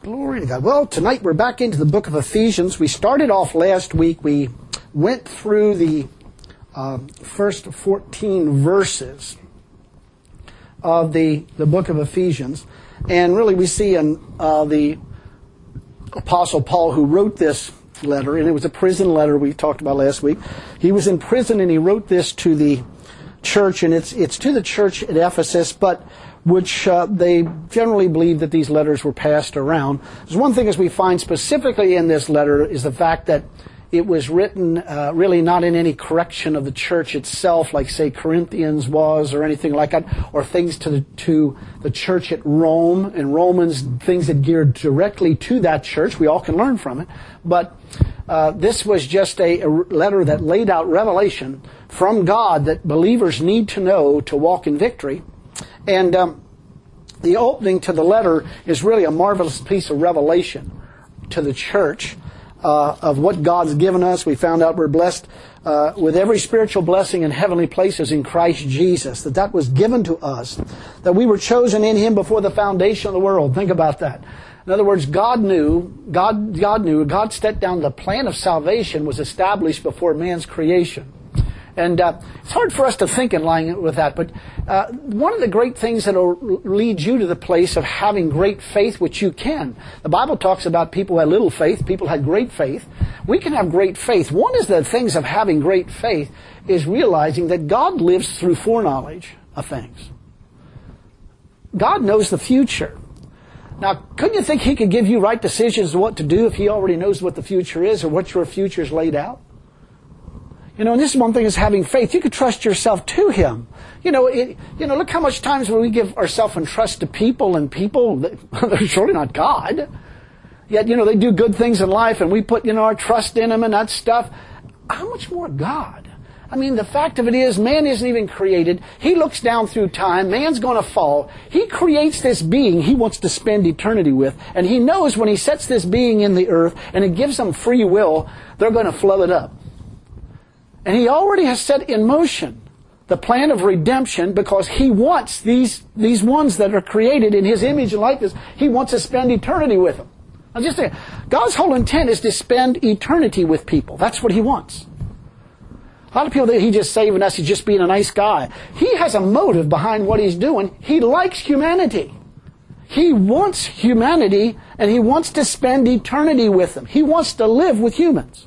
Glory to God. Well, tonight we're back into the book of Ephesians. We started off last week. We went through the first 14 verses of the book of Ephesians. And really we see in the Apostle Paul, who wrote this letter, and it was a prison letter we talked about last week. He was in prison and he wrote this to the church, and it's to the church at Ephesus, but which they generally believe that these letters were passed around. There's one thing as we find specifically in this letter is the fact that it was written really not in any correction of the church itself, like say Corinthians was or anything like that, or things to the church at Rome and Romans, things that geared directly to that church. We all can learn from it. But this was just a letter that laid out revelation from God that believers need to know to walk in victory. And the opening to the letter is really a marvelous piece of revelation to the church of what God's given us. We found out we're blessed with every spiritual blessing in heavenly places in Christ Jesus, that was given to us, that we were chosen in Him before the foundation of the world. Think about that. In other words, God set down the plan of salvation was established before man's creation. And it's hard for us to think in line with that, but one of the great things that will lead you to the place of having great faith, which you can. The Bible talks about people who had little faith, people had great faith. We can have great faith. One of the things of having great faith is realizing that God lives through foreknowledge of things. God knows the future. Now, couldn't you think He could give you right decisions of what to do if He already knows what the future is or what your future is laid out? You know, and this is one thing is having faith. You could trust yourself to Him. Look how much times when we give ourselves and trust to people, and people, they're surely not God. Yet, they do good things in life, and we put, our trust in them and that stuff. How much more God? I mean, the fact of it is, man isn't even created. He looks down through time. Man's going to fall. He creates this being He wants to spend eternity with. And He knows when He sets this being in the earth, and it gives them free will, they're going to flood it up. And He already has set in motion the plan of redemption because He wants these ones that are created in His image and likeness, He wants to spend eternity with them. Now just think, God's whole intent is to spend eternity with people. That's what He wants. A lot of people think He's just saving us, He's just being a nice guy. He has a motive behind what He's doing. He likes humanity. He wants humanity, and He wants to spend eternity with them. He wants to live with humans.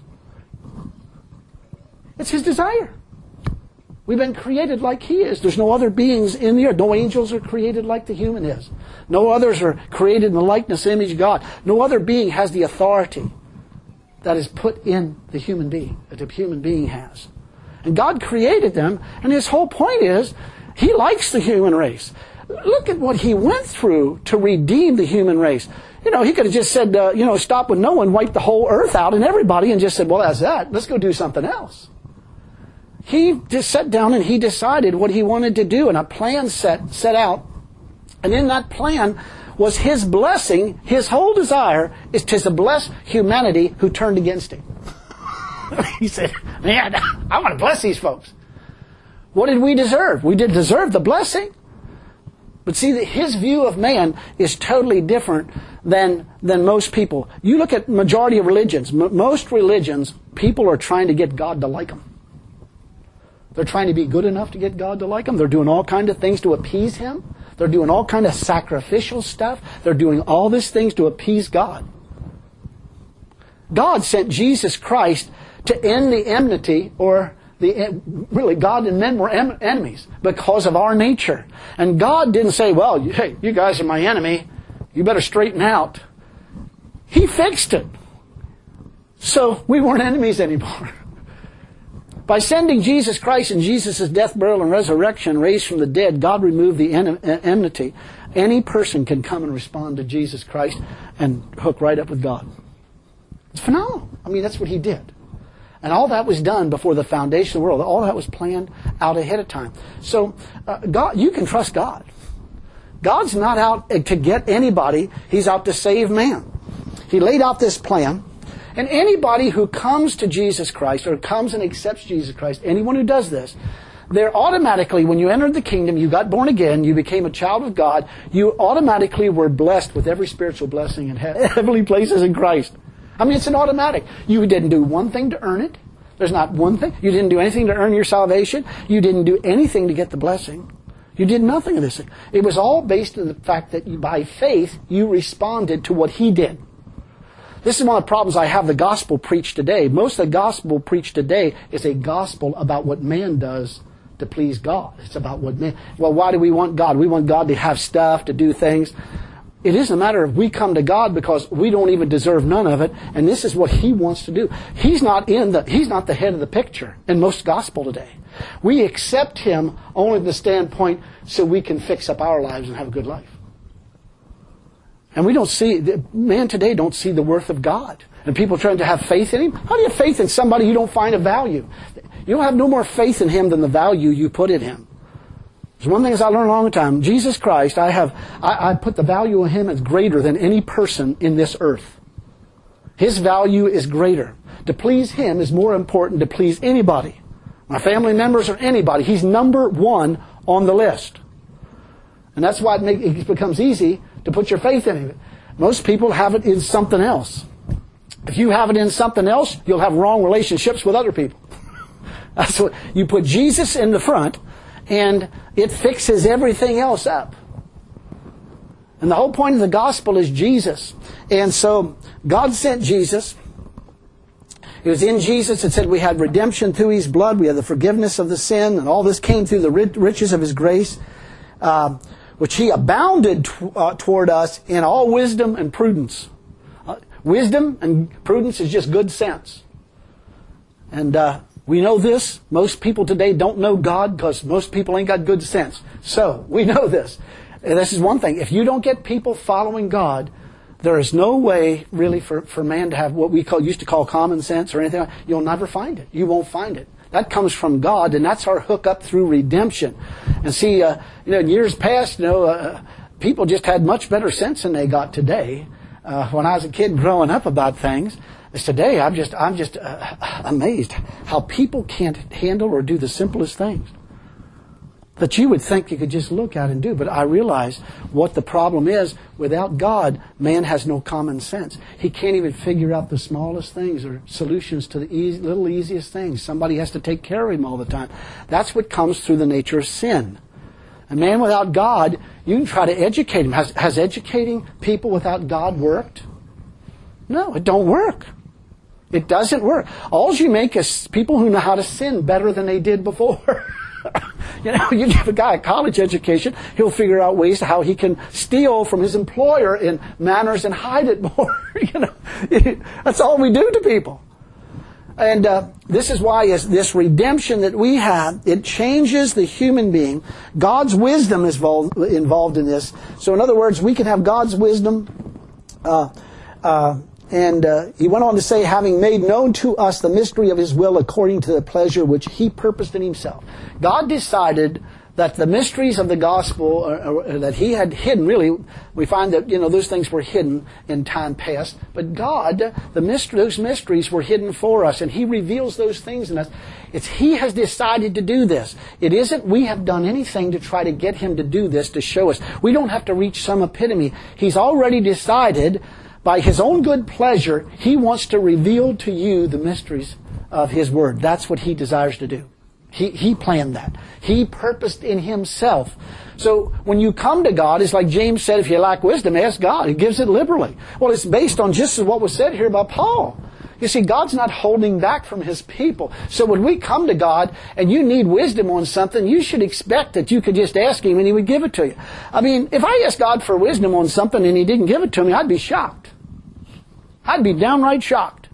It's His desire. We've been created like He is. There's no other beings in the earth. No angels are created like the human is. No others are created in the likeness and image of God. No other being has the authority that is put in the human being, that the human being has. And God created them, and His whole point is, He likes the human race. Look at what He went through to redeem the human race. He could have just said, stop with Noah and wipe the whole earth out and everybody and just said, well, that's that. Let's go do something else. He just sat down and He decided what He wanted to do, and a plan set out. And in that plan was His blessing. His whole desire is to bless humanity who turned against Him. He said, man, I want to bless these folks. What did we deserve? We did deserve the blessing. But see, His view of man is totally different than most people. You look at majority of religions. Most religions, people are trying to get God to like them. They're trying to be good enough to get God to like them. They're doing all kinds of things to appease Him. They're doing all kinds of sacrificial stuff. They're doing all these things to appease God. God sent Jesus Christ to end the enmity, or really God and men were enemies because of our nature. And God didn't say, well, hey, you guys are my enemy. You better straighten out. He fixed it. So we weren't enemies anymore. By sending Jesus Christ and Jesus' death, burial, and resurrection, raised from the dead, God removed the enmity. Any person can come and respond to Jesus Christ and hook right up with God. It's phenomenal. I mean, that's what He did. And all that was done before the foundation of the world. All that was planned out ahead of time. So, God, you can trust God. God's not out to get anybody. He's out to save man. He laid out this plan. And anybody who comes to Jesus Christ, or comes and accepts Jesus Christ, anyone who does this, there automatically, when you entered the kingdom, you got born again, you became a child of God, you automatically were blessed with every spiritual blessing in heavenly places in Christ. I mean, it's an automatic. You didn't do one thing to earn it. There's not one thing. You didn't do anything to earn your salvation. You didn't do anything to get the blessing. You did nothing of this. It was all based on the fact that by faith, you responded to what He did. This is one of the problems I have the gospel preached today. Most of the gospel preached today is a gospel about what man does to please God. It's about what man... Well, why do we want God? We want God to have stuff, to do things. It isn't a matter of we come to God because we don't even deserve none of it, and this is what He wants to do. He's not the head of the picture in most gospel today. We accept Him only from the standpoint so we can fix up our lives and have a good life. And we don't see, man today don't see the worth of God. And people trying to have faith in Him. How do you have faith in somebody you don't find a value? You don't have no more faith in Him than the value you put in Him. There's one thing as I learned a long time. Jesus Christ, I put the value of Him as greater than any person in this earth. His value is greater. To please Him is more important to please anybody. My family members or anybody. He's number one on the list. And that's why it becomes easy to put your faith in Him. Most people have it in something else. If you have it in something else, you'll have wrong relationships with other people. That's what you put Jesus in the front, and it fixes everything else up. And the whole point of the gospel is Jesus. And so God sent Jesus. It was in Jesus. It said we had redemption through His blood. We had the forgiveness of the sin, and all this came through the riches of His grace, which He abounded toward us in all wisdom and prudence. Wisdom and prudence is just good sense. And we know this. Most people today don't know God because most people ain't got good sense. So, we know this. And this is one thing. If you don't get people following God, there is no way really for man to have what we used to call common sense or anything like that. You'll never find it. You won't find it. That comes from God, and that's our hookup through redemption. And see, in years past, people just had much better sense than they got today. When I was a kid growing up about things, as today I'm just amazed how people can't handle or do the simplest things that you would think you could just look at and do. But I realize what the problem is. Without God, man has no common sense. He can't even figure out the smallest things or solutions to the little easiest things. Somebody has to take care of him all the time. That's what comes through the nature of sin. A man without God, you can try to educate him. Has educating people without God worked? No, it don't work. It doesn't work. All you make is people who know how to sin better than they did before. You give a guy a college education, he'll figure out ways to how he can steal from his employer in manners and hide it more. That's all we do to people. And this is why this redemption that we have, it changes the human being. God's wisdom is involved in this. So in other words, we can have God's wisdom. And he went on to say, having made known to us the mystery of His will according to the pleasure which He purposed in Himself. God decided that the mysteries of the gospel that He had hidden, really, we find that, those things were hidden in time past. But God, those mysteries were hidden for us, and He reveals those things in us. He has decided to do this. It isn't we have done anything to try to get Him to do this, to show us. We don't have to reach some epitome. He's already decided, by His own good pleasure, He wants to reveal to you the mysteries of His Word. That's what He desires to do. He planned that. He purposed in Himself. So when you come to God, it's like James said, if you lack wisdom, ask God. He gives it liberally. Well, it's based on just what was said here by Paul. You see, God's not holding back from His people. So when we come to God and you need wisdom on something, you should expect that you could just ask Him and He would give it to you. I mean, if I asked God for wisdom on something and He didn't give it to me, I'd be shocked. I'd be downright shocked.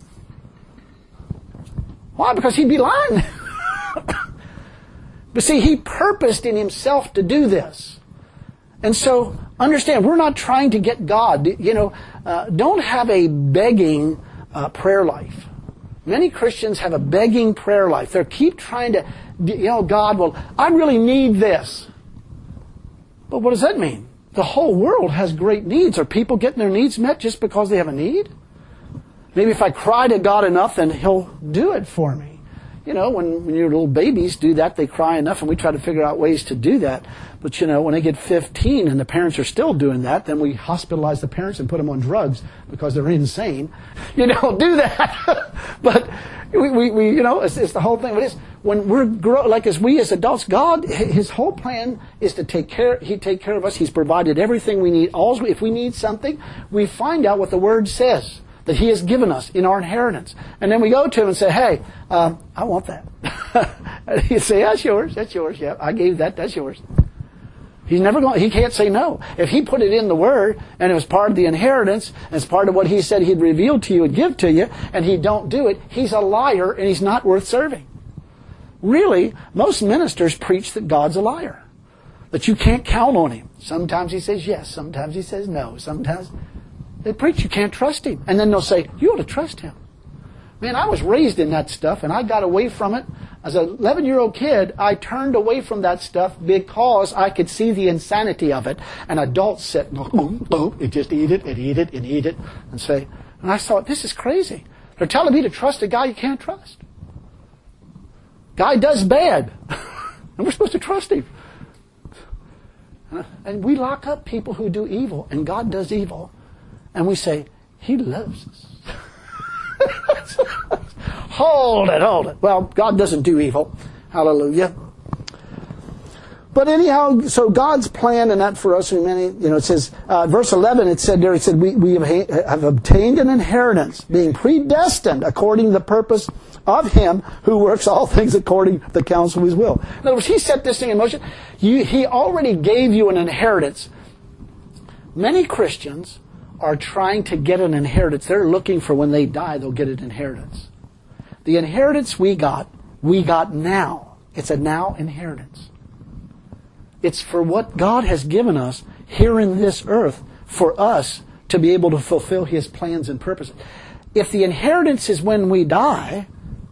Why? Because He'd be lying. But see, He purposed in Himself to do this. And so, understand, we're not trying to get God. Don't have a begging prayer life. Many Christians have a begging prayer life. They keep trying to, God, well, I really need this. But what does that mean? The whole world has great needs. Are people getting their needs met just because they have a need? Maybe if I cry to God enough, then He'll do it for me. when your little babies do that, they cry enough, and we try to figure out ways to do that. But, when they get 15 and the parents are still doing that, then we hospitalize the parents and put them on drugs because they're insane. You don't do that. But it's the whole thing. But when we as adults, God, His whole plan is to take care of us. He's provided everything we need. If we need something, we find out what the Word says that He has given us in our inheritance. And then we go to Him and say, hey, I want that. And He'd say, that's yours. Yeah, I gave that. That's yours. He can't say no. If He put it in the Word, and it was part of the inheritance, and it's part of what He said He'd reveal to you and give to you, and He don't do it, He's a liar and He's not worth serving. Really, most ministers preach that God's a liar. That you can't count on Him. Sometimes He says yes, sometimes He says no. Sometimes they preach you can't trust Him. And then they'll say, you ought to trust Him. Man, I was raised in that stuff, and I got away from it. As an 11-year-old kid, I turned away from that stuff because I could see the insanity of it. And adults sit and just eat it and eat it and eat it and say, and I thought, this is crazy. They're telling me to trust a guy you can't trust. Guy does bad. And we're supposed to trust him. And we lock up people who do evil, and God does evil. And we say, He loves us. Hold it. Well, God doesn't do evil. Hallelujah. But anyhow, so God's plan, and that for us, it says, verse 11, it said, we have obtained an inheritance, being predestined according to the purpose of Him who works all things according to the counsel of His will. In other words, He set this thing in motion. He already gave you an inheritance. Many Christians are trying to get an inheritance. They're looking for when they die, they'll get an inheritance. The inheritance we got now. It's a now inheritance. It's for what God has given us here in this earth for us to be able to fulfill His plans and purposes. If the inheritance is when we die,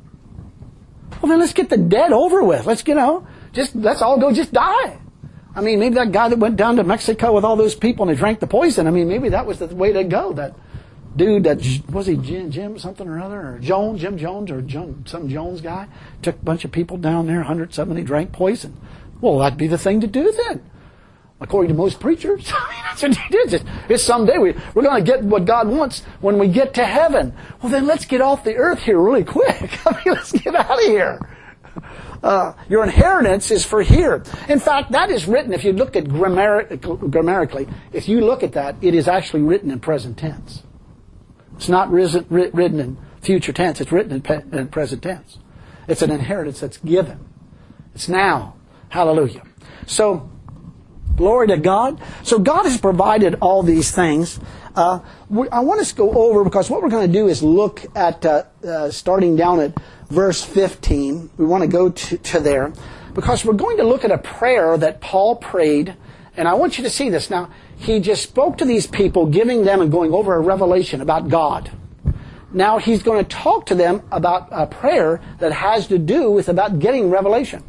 well then let's get the dead over with. Let's all go just die. I mean, maybe that guy that went down to Mexico with all those people and they drank the poison, maybe that was the way to go. That dude, was he Jim something or other, or Jim Jones, or some Jones guy, took a bunch of people down there, 170, drank poison. Well, that'd be the thing to do then, according to most preachers. That's what he did. It's someday we're going to get what God wants when we get to heaven. Well, then let's get off the earth here really quick. Let's get out of here. Your inheritance is for here. In fact, that is written, if you look at grammatically, if you look at that, it is actually written in present tense. It's not written in future tense. It's written in present tense. It's an inheritance that's given. It's now. Hallelujah. So, glory to God. So God has provided all these things. I want us to go over, because what we're going to do is look at, starting down at verse 15. We want to go to there, because we're going to look at a prayer that Paul prayed. And I want you to see this. Now, he just spoke to these people, giving them and going over a revelation about God. Now, he's going to talk to them about a prayer that has to do with about getting revelation.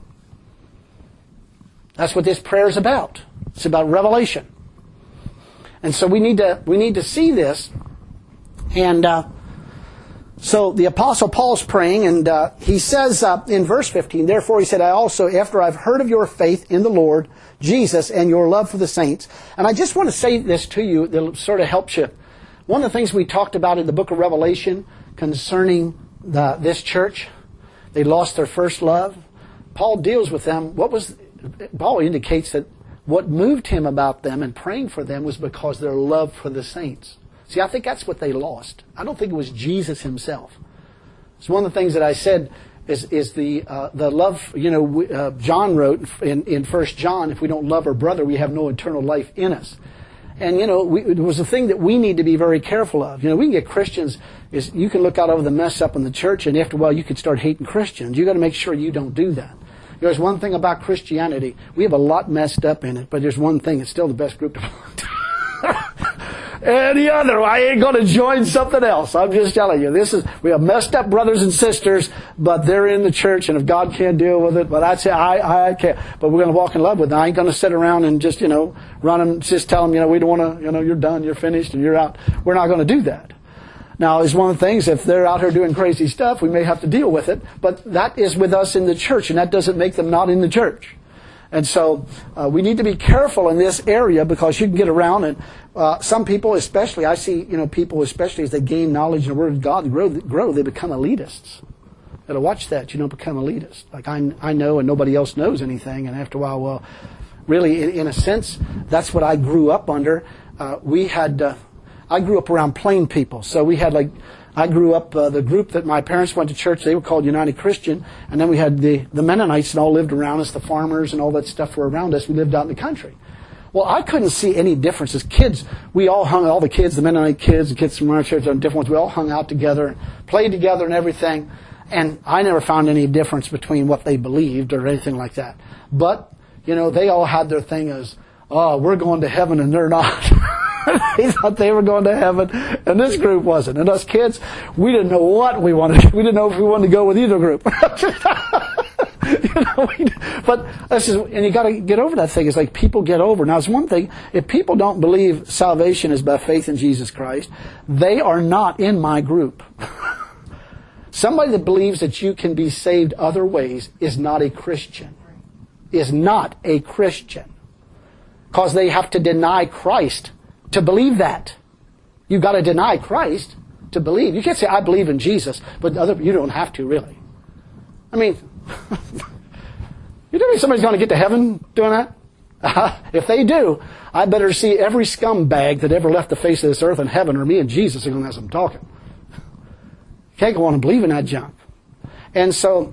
That's what this prayer is about. It's about revelation. And so we need to see this. And so the Apostle Paul's praying, and he says in verse 15, therefore he said, I also, after I've heard of your faith in the Lord Jesus and your love for the saints. And I just want to say this to you that sort of helps you. One of the things we talked about in the book of Revelation concerning this church, they lost their first love. Paul deals with them. Paul indicates that what moved him about them and praying for them was because their love for the saints. See, I think that's what they lost. I don't think it was Jesus Himself. It's one of the things that I said is the love. John wrote in 1 John, if we don't love our brother, we have no eternal life in us. And it was a thing that we need to be very careful of. We can get Christians. You can look out over the mess up in the church, and after a while, you could start hating Christians. You got to make sure you don't do that. There's one thing about Christianity. We have a lot messed up in it, but there's one thing. It's still the best group to belong to. Any other, I ain't going to join something else. I'm just telling you. We have messed up brothers and sisters, but they're in the church, and if God can't deal with it, but I say, I can't. But we're going to walk in love with them. I ain't going to sit around and just, run them, just tell them, we don't want to, you're done, you're finished, and you're out. We're not going to do that. Now, is one of the things, if they're out here doing crazy stuff, we may have to deal with it. But that is with us in the church, and that doesn't make them not in the church. And so we need to be careful in this area, because you can get around, and some people, especially, I see, people, especially as they gain knowledge in the Word of God and grow, they become elitists. You got to watch that. You don't become elitist. Like I know, and nobody else knows anything. And after a while, well, really, in a sense, that's what I grew up under. I grew up around plain people. So we had I grew up, the group that my parents went to church, they were called United Christian. And then we had the Mennonites that all lived around us, the farmers and all that stuff were around us. We lived out in the country. Well, I couldn't see any differences. Kids, we all all the kids, the Mennonite kids, the kids from our church, and different ones, we all hung out together, played together and everything. And I never found any difference between what they believed or anything like that. But, they all had their thing as, oh, we're going to heaven and they're not. They thought they were going to heaven, and this group wasn't. And us kids, we didn't know what we wanted. We didn't know if we wanted to go with either group. But and you got to get over that thing. It's like people get over. Now, it's one thing, if people don't believe salvation is by faith in Jesus Christ, they are not in my group. Somebody that believes that you can be saved other ways is not a Christian. Is not a Christian. Because they have to deny Christ to believe that. You've got to deny Christ to believe. You can't say, I believe in Jesus, but you don't have to, really. I mean, you don't think somebody's going to get to heaven doing that? If they do, I better see every scumbag that ever left the face of this earth in heaven, or me and Jesus are going to have some talking. You can't go on and believe in that junk. And so,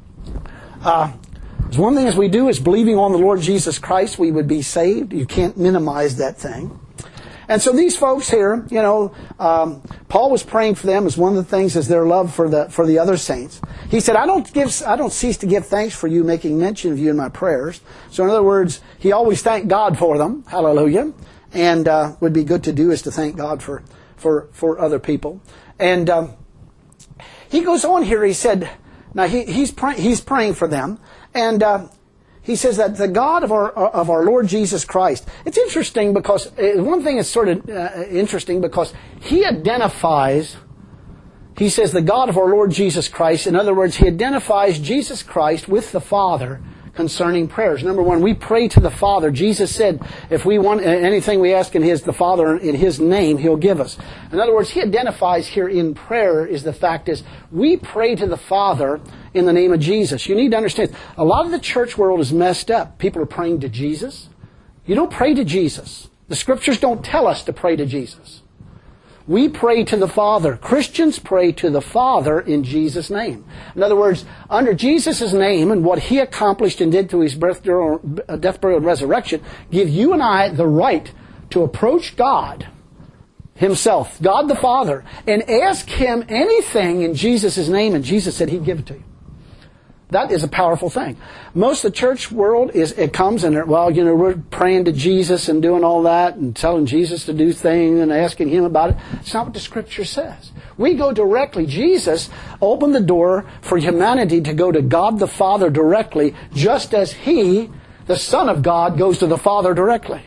one thing as we do is believing on the Lord Jesus Christ, we would be saved. You can't minimize that thing. And so these folks here, Paul was praying for them as one of the things is their love for the other saints. He said, I don't cease to give thanks for you, making mention of you in my prayers. So in other words, he always thanked God for them. Hallelujah. And would be good to do is to thank God for other people. And he goes on here. He said, now he's praying for them, and he says that the God of our Lord Jesus Christ. It's interesting because one thing is sort of interesting because he identifies. He says the God of our Lord Jesus Christ. In other words, he identifies Jesus Christ with the Father concerning prayers. Number one, we pray to the Father. Jesus said, if we want anything we ask in the Father in His name, He'll give us. In other words, he identifies here in prayer is the fact is we pray to the Father in the name of Jesus. You need to understand, a lot of the church world is messed up. People are praying to Jesus. You don't pray to Jesus. The Scriptures don't tell us to pray to Jesus. We pray to the Father. Christians pray to the Father in Jesus' name. In other words, under Jesus' name and what He accomplished and did through His death, burial, and resurrection, give you and I the right to approach God Himself, God the Father, and ask Him anything in Jesus' name, and Jesus said He'd give it to you. That is a powerful thing. Most of the church world it comes and we're praying to Jesus and doing all that and telling Jesus to do things and asking Him about it. It's not what the Scripture says. We go directly. Jesus opened the door for humanity to go to God the Father directly, just as He, the Son of God, goes to the Father directly.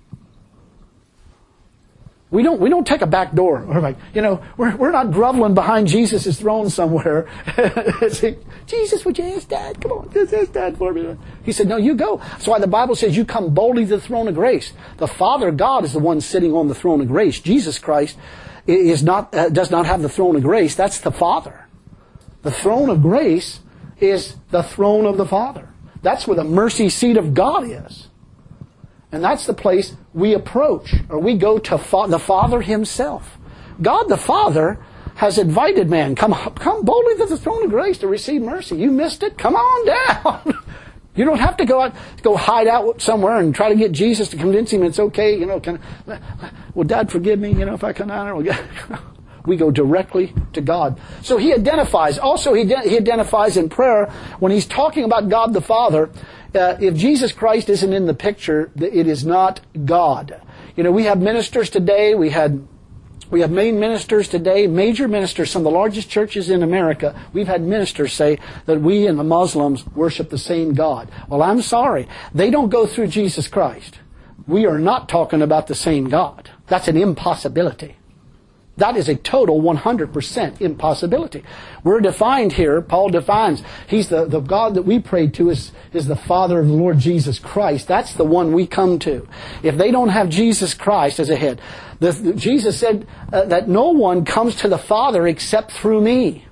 We don't take a back door. We're not groveling behind Jesus' throne somewhere. Jesus, would you ask Dad? Come on, just ask Dad for me. He said, no, you go. That's why the Bible says you come boldly to the throne of grace. The Father God is the one sitting on the throne of grace. Jesus Christ does not have the throne of grace. That's the Father. The throne of grace is the throne of the Father. That's where the mercy seat of God is. And that's the place we approach, or we go to the Father Himself. God the Father has invited man, come boldly to the throne of grace to receive mercy. You missed it? Come on down. You don't have to go hide out somewhere and try to get Jesus to convince Him it's okay. Will Dad forgive me? If I come down there, we go directly to God. So He identifies. Also, He identifies in prayer when He's talking about God the Father. If Jesus Christ isn't in the picture, it is not God. We have ministers today. We have main ministers today, major ministers, some of the largest churches in America. We've had ministers say that we and the Muslims worship the same God. Well, I'm sorry. They don't go through Jesus Christ. We are not talking about the same God. That's an impossibility. That is a total 100% impossibility. We're defined here, Paul defines, He's the God that we pray to is the Father of the Lord Jesus Christ. That's the one we come to. If they don't have Jesus Christ as a head, Jesus said that no one comes to the Father except through me.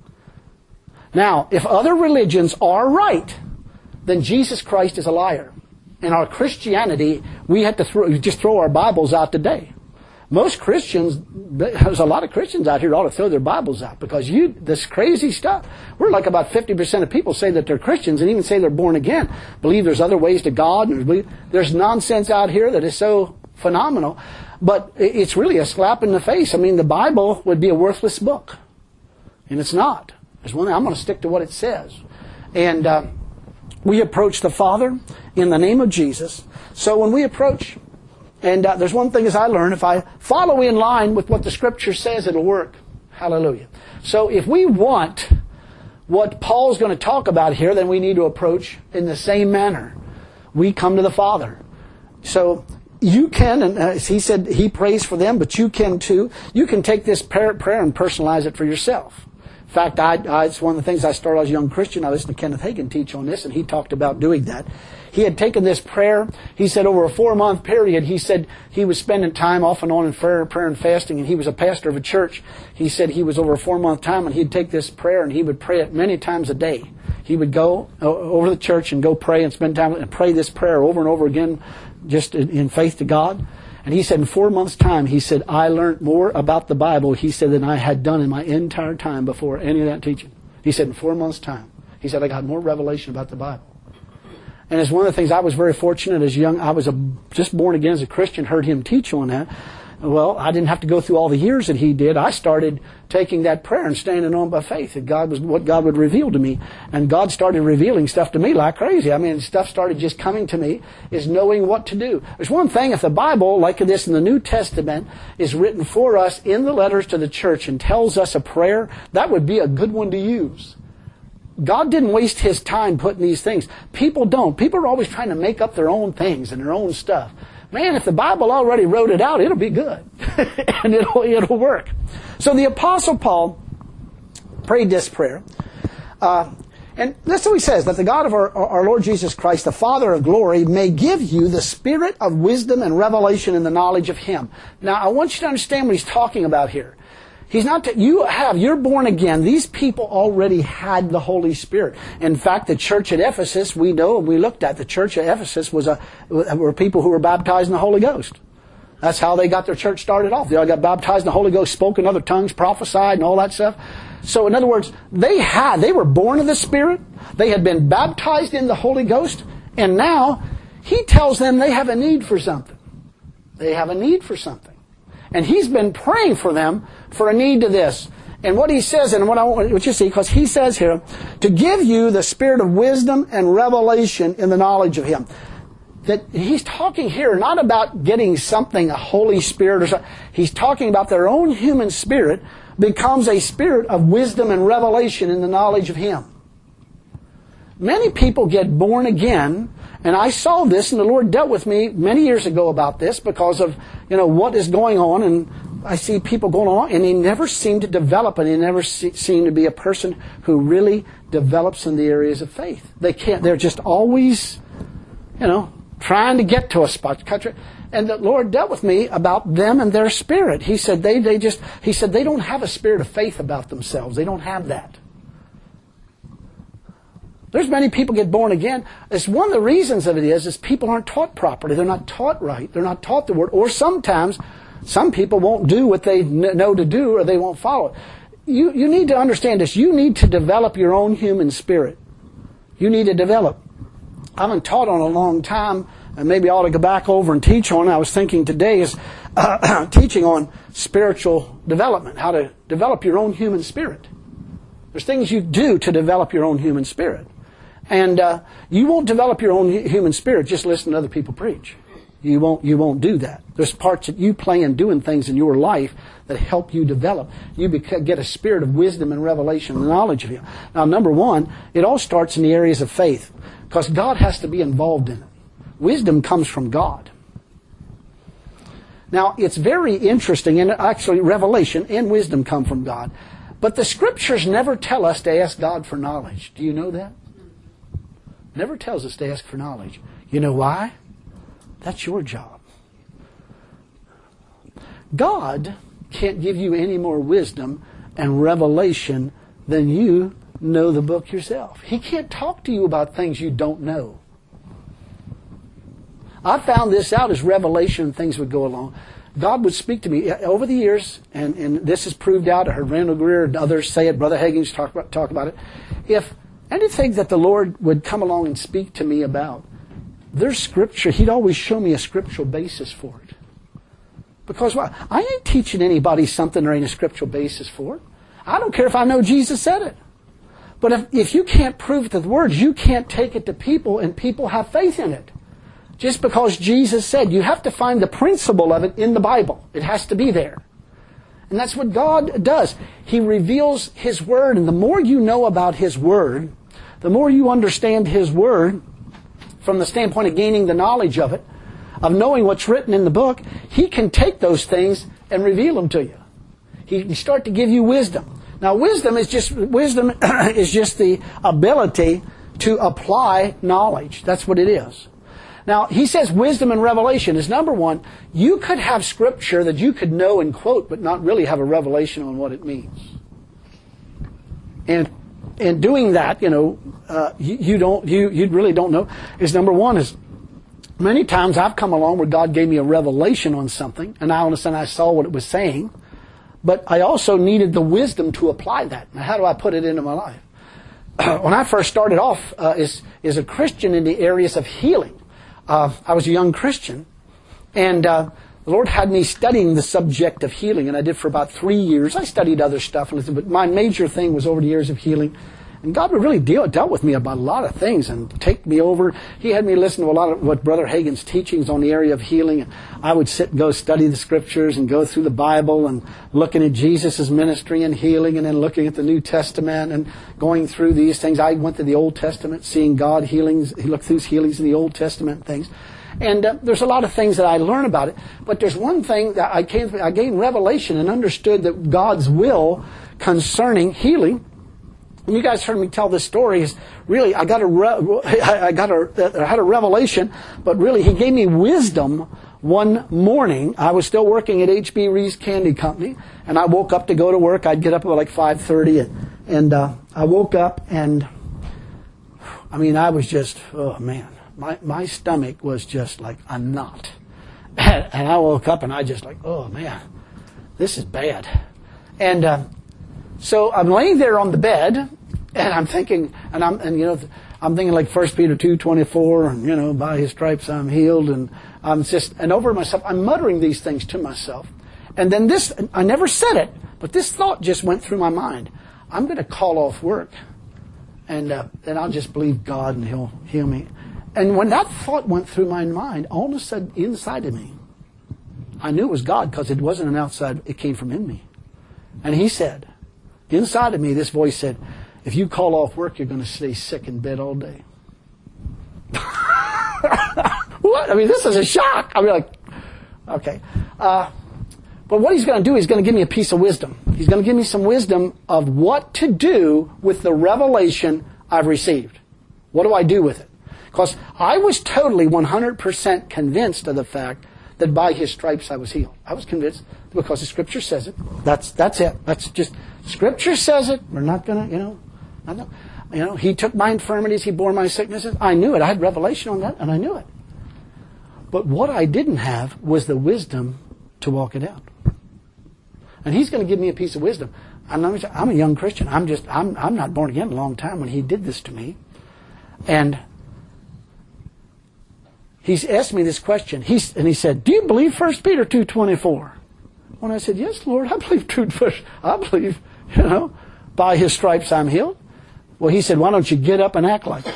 Now, if other religions are right, then Jesus Christ is a liar. In our Christianity, we have to just throw our Bibles out today. Most Christians, there's a lot of Christians out here who ought to throw their Bibles out because this crazy stuff. We're like about 50% of people say that they're Christians and even say they're born again. Believe there's other ways to God. And there's nonsense out here that is so phenomenal. But it's really a slap in the face. I mean, the Bible would be a worthless book. And it's not. There's one thing, I'm going to stick to what it says. And we approach the Father in the name of Jesus. So when we approach... And there's one thing as I learned, if I follow in line with what the Scripture says, it'll work. Hallelujah. So if we want what Paul's going to talk about here, then we need to approach in the same manner. We come to the Father. So you can, and as he said, he prays for them, but you can too. You can take this prayer and personalize it for yourself. In fact, it's one of the things I started as a young Christian. I listened to Kenneth Hagin teach on this, and he talked about doing that. He had taken this prayer, he said over a 4-month period, he said he was spending time off and on in prayer and fasting, and he was a pastor of a church. He said he was over a 4-month time, and he'd take this prayer and he would pray it many times a day. He would go over to the church and go pray and spend time and pray this prayer over and over again, just in faith to God. And he said in 4 months' time, he said, I learned more about the Bible, he said, than I had done in my entire time before any of that teaching. He said in 4 months' time, he said, I got more revelation about the Bible. And it's one of the things I was very fortunate as young. I was just born again as a Christian, heard him teach on that. Well, I didn't have to go through all the years that he did. I started taking that prayer and standing on by faith that God was what God would reveal to me. And God started revealing stuff to me like crazy. I mean, stuff started just coming to me, is knowing what to do. There's one thing, if the Bible, like this in the New Testament, is written for us in the letters to the church and tells us a prayer, that would be a good one to use. God didn't waste His time putting these things. People don't. People are always trying to make up their own things and their own stuff. Man, if the Bible already wrote it out, it'll be good. And it'll work. So the Apostle Paul prayed this prayer. And that's what he says, that the God of our Lord Jesus Christ, the Father of glory, may give you the spirit of wisdom and revelation in the knowledge of Him. Now, I want you to understand what he's talking about here. He's not, you're born again. These people already had the Holy Spirit. In fact, the church at Ephesus, we know, and we looked at, the church at Ephesus were people who were baptized in the Holy Ghost. That's how they got their church started off. They all got baptized in the Holy Ghost, spoke in other tongues, prophesied, and all that stuff. So in other words, they were born of the Spirit. They had been baptized in the Holy Ghost. And now, he tells them they have a need for something. They have a need for something. And he's been praying for them for a need to this. And what he says, and what I want you to see, because he says here, to give you the spirit of wisdom and revelation in the knowledge of Him. That he's talking here not about getting something, a Holy Spirit or something. He's talking about their own human spirit becomes a spirit of wisdom and revelation in the knowledge of Him. Many people get born again, and I saw this, and the Lord dealt with me many years ago about this because of, what is going on, and I see people going along, and they never seem to develop, and they never seem to be a person who really develops in the areas of faith. They're just always, trying to get to a spot. And the Lord dealt with me about them and their spirit. He said they don't have a spirit of faith about themselves. They don't have that. There's many people get born again. It's one of the reasons of it is people aren't taught properly. They're not taught right. They're not taught the Word. Or sometimes some people won't do what they know to do, or they won't follow it. You need to understand this. You need to develop your own human spirit. You need to develop. I haven't taught on a long time, and maybe I ought to go back over and teach on. I was thinking today is teaching on spiritual development, how to develop your own human spirit. There's things you do to develop your own human spirit. And you won't develop your own human spirit just listen to other people preach. You won't do that. There's parts that you play in doing things in your life that help you develop. You get a spirit of wisdom and revelation and knowledge of Him. Now, number one, it all starts in the areas of faith, because God has to be involved in it. Wisdom comes from God. Now, it's very interesting, and actually revelation and wisdom come from God. But the Scriptures never tell us to ask God for knowledge. Do you know that? Never tells us to ask for knowledge. You know why? That's your job. God can't give you any more wisdom and revelation than you know the book yourself. He can't talk to you about things you don't know. I found this out as revelation and things would go along. God would speak to me over the years, and this is proved out. I heard Randall Greer and others say it. Brother Hagins talk about it. If anything that the Lord would come along and speak to me about, there's Scripture. He'd always show me a scriptural basis for it. Because why? I ain't teaching anybody something there ain't a scriptural basis for it. I don't care if I know Jesus said it. But if you can't prove it with words, you can't take it to people and people have faith in it. Just because Jesus said, you have to find the principle of it in the Bible. It has to be there. And that's what God does. He reveals His Word, and the more you know about His Word, the more you understand His Word from the standpoint of gaining the knowledge of it, of knowing what's written in the book, He can take those things and reveal them to you. He start to give you wisdom. Now, wisdom is just the ability to apply knowledge. That's what it is. Now, he says wisdom and revelation is number one. You could have Scripture that you could know and quote, but not really have a revelation on what it means. And doing that, you really don't know. Is number one is many times I've come along where God gave me a revelation on something, and I understand I saw what it was saying, but I also needed the wisdom to apply that. Now, how do I put it into my life? When I first started off as a Christian in the areas of healing, I was a young Christian, and the Lord had me studying the subject of healing, and I did for about 3 years. I studied other stuff, but my major thing was over the years of healing. And God would really dealt with me about a lot of things and take me over. He had me listen to a lot of what Brother Hagin's teachings on the area of healing. And I would sit and go study the Scriptures and go through the Bible and looking at Jesus' ministry and healing, and then looking at the New Testament and going through these things. I went to the Old Testament, seeing God healings. He looked through healings in the Old Testament and things. And there's a lot of things that I learn about it. But there's one thing that I gained revelation and understood that God's will concerning healing. And you guys heard me tell this story. Is really I had a revelation, but really He gave me wisdom one morning. I was still working at H.B. Reeves Candy Company, and I woke up to go to work. I'd get up about like 5:30, and I woke up, and I was just, oh man, my stomach was just like a knot, and I woke up and I just like, oh man, this is bad, and. So I'm laying there on the bed, and I'm thinking, I'm thinking like 1 Peter 2:24, and by His stripes I'm healed, and and over myself, I'm muttering these things to myself. And then I never said it, but this thought just went through my mind. I'm going to call off work, and then I'll just believe God and He'll heal me. And when that thought went through my mind, all of a sudden inside of me, I knew it was God because it wasn't an outside, it came from in me. And He said, inside of me, this voice said, if you call off work, you're going to stay sick in bed all day. What? This is a shock. Like, okay. But what He's going to do, He's going to give me a piece of wisdom. He's going to give me some wisdom of what to do with the revelation I've received. What do I do with it? Because I was totally 100% convinced of the fact that by His stripes I was healed. I was convinced because the Scripture says it. That's it. That's just, Scripture says it. We're not going to, He took my infirmities. He bore my sicknesses. I knew it. I had revelation on that, and I knew it. But what I didn't have was the wisdom to walk it out. And He's going to give me a piece of wisdom. I'm a young Christian. I'm not born again a long time when He did this to me. And He's asked me this question. He said, do you believe 1 Peter 2:24? When I said, yes, Lord, I believe I believe, by His stripes I'm healed. Well, He said, why don't you get up and act like it?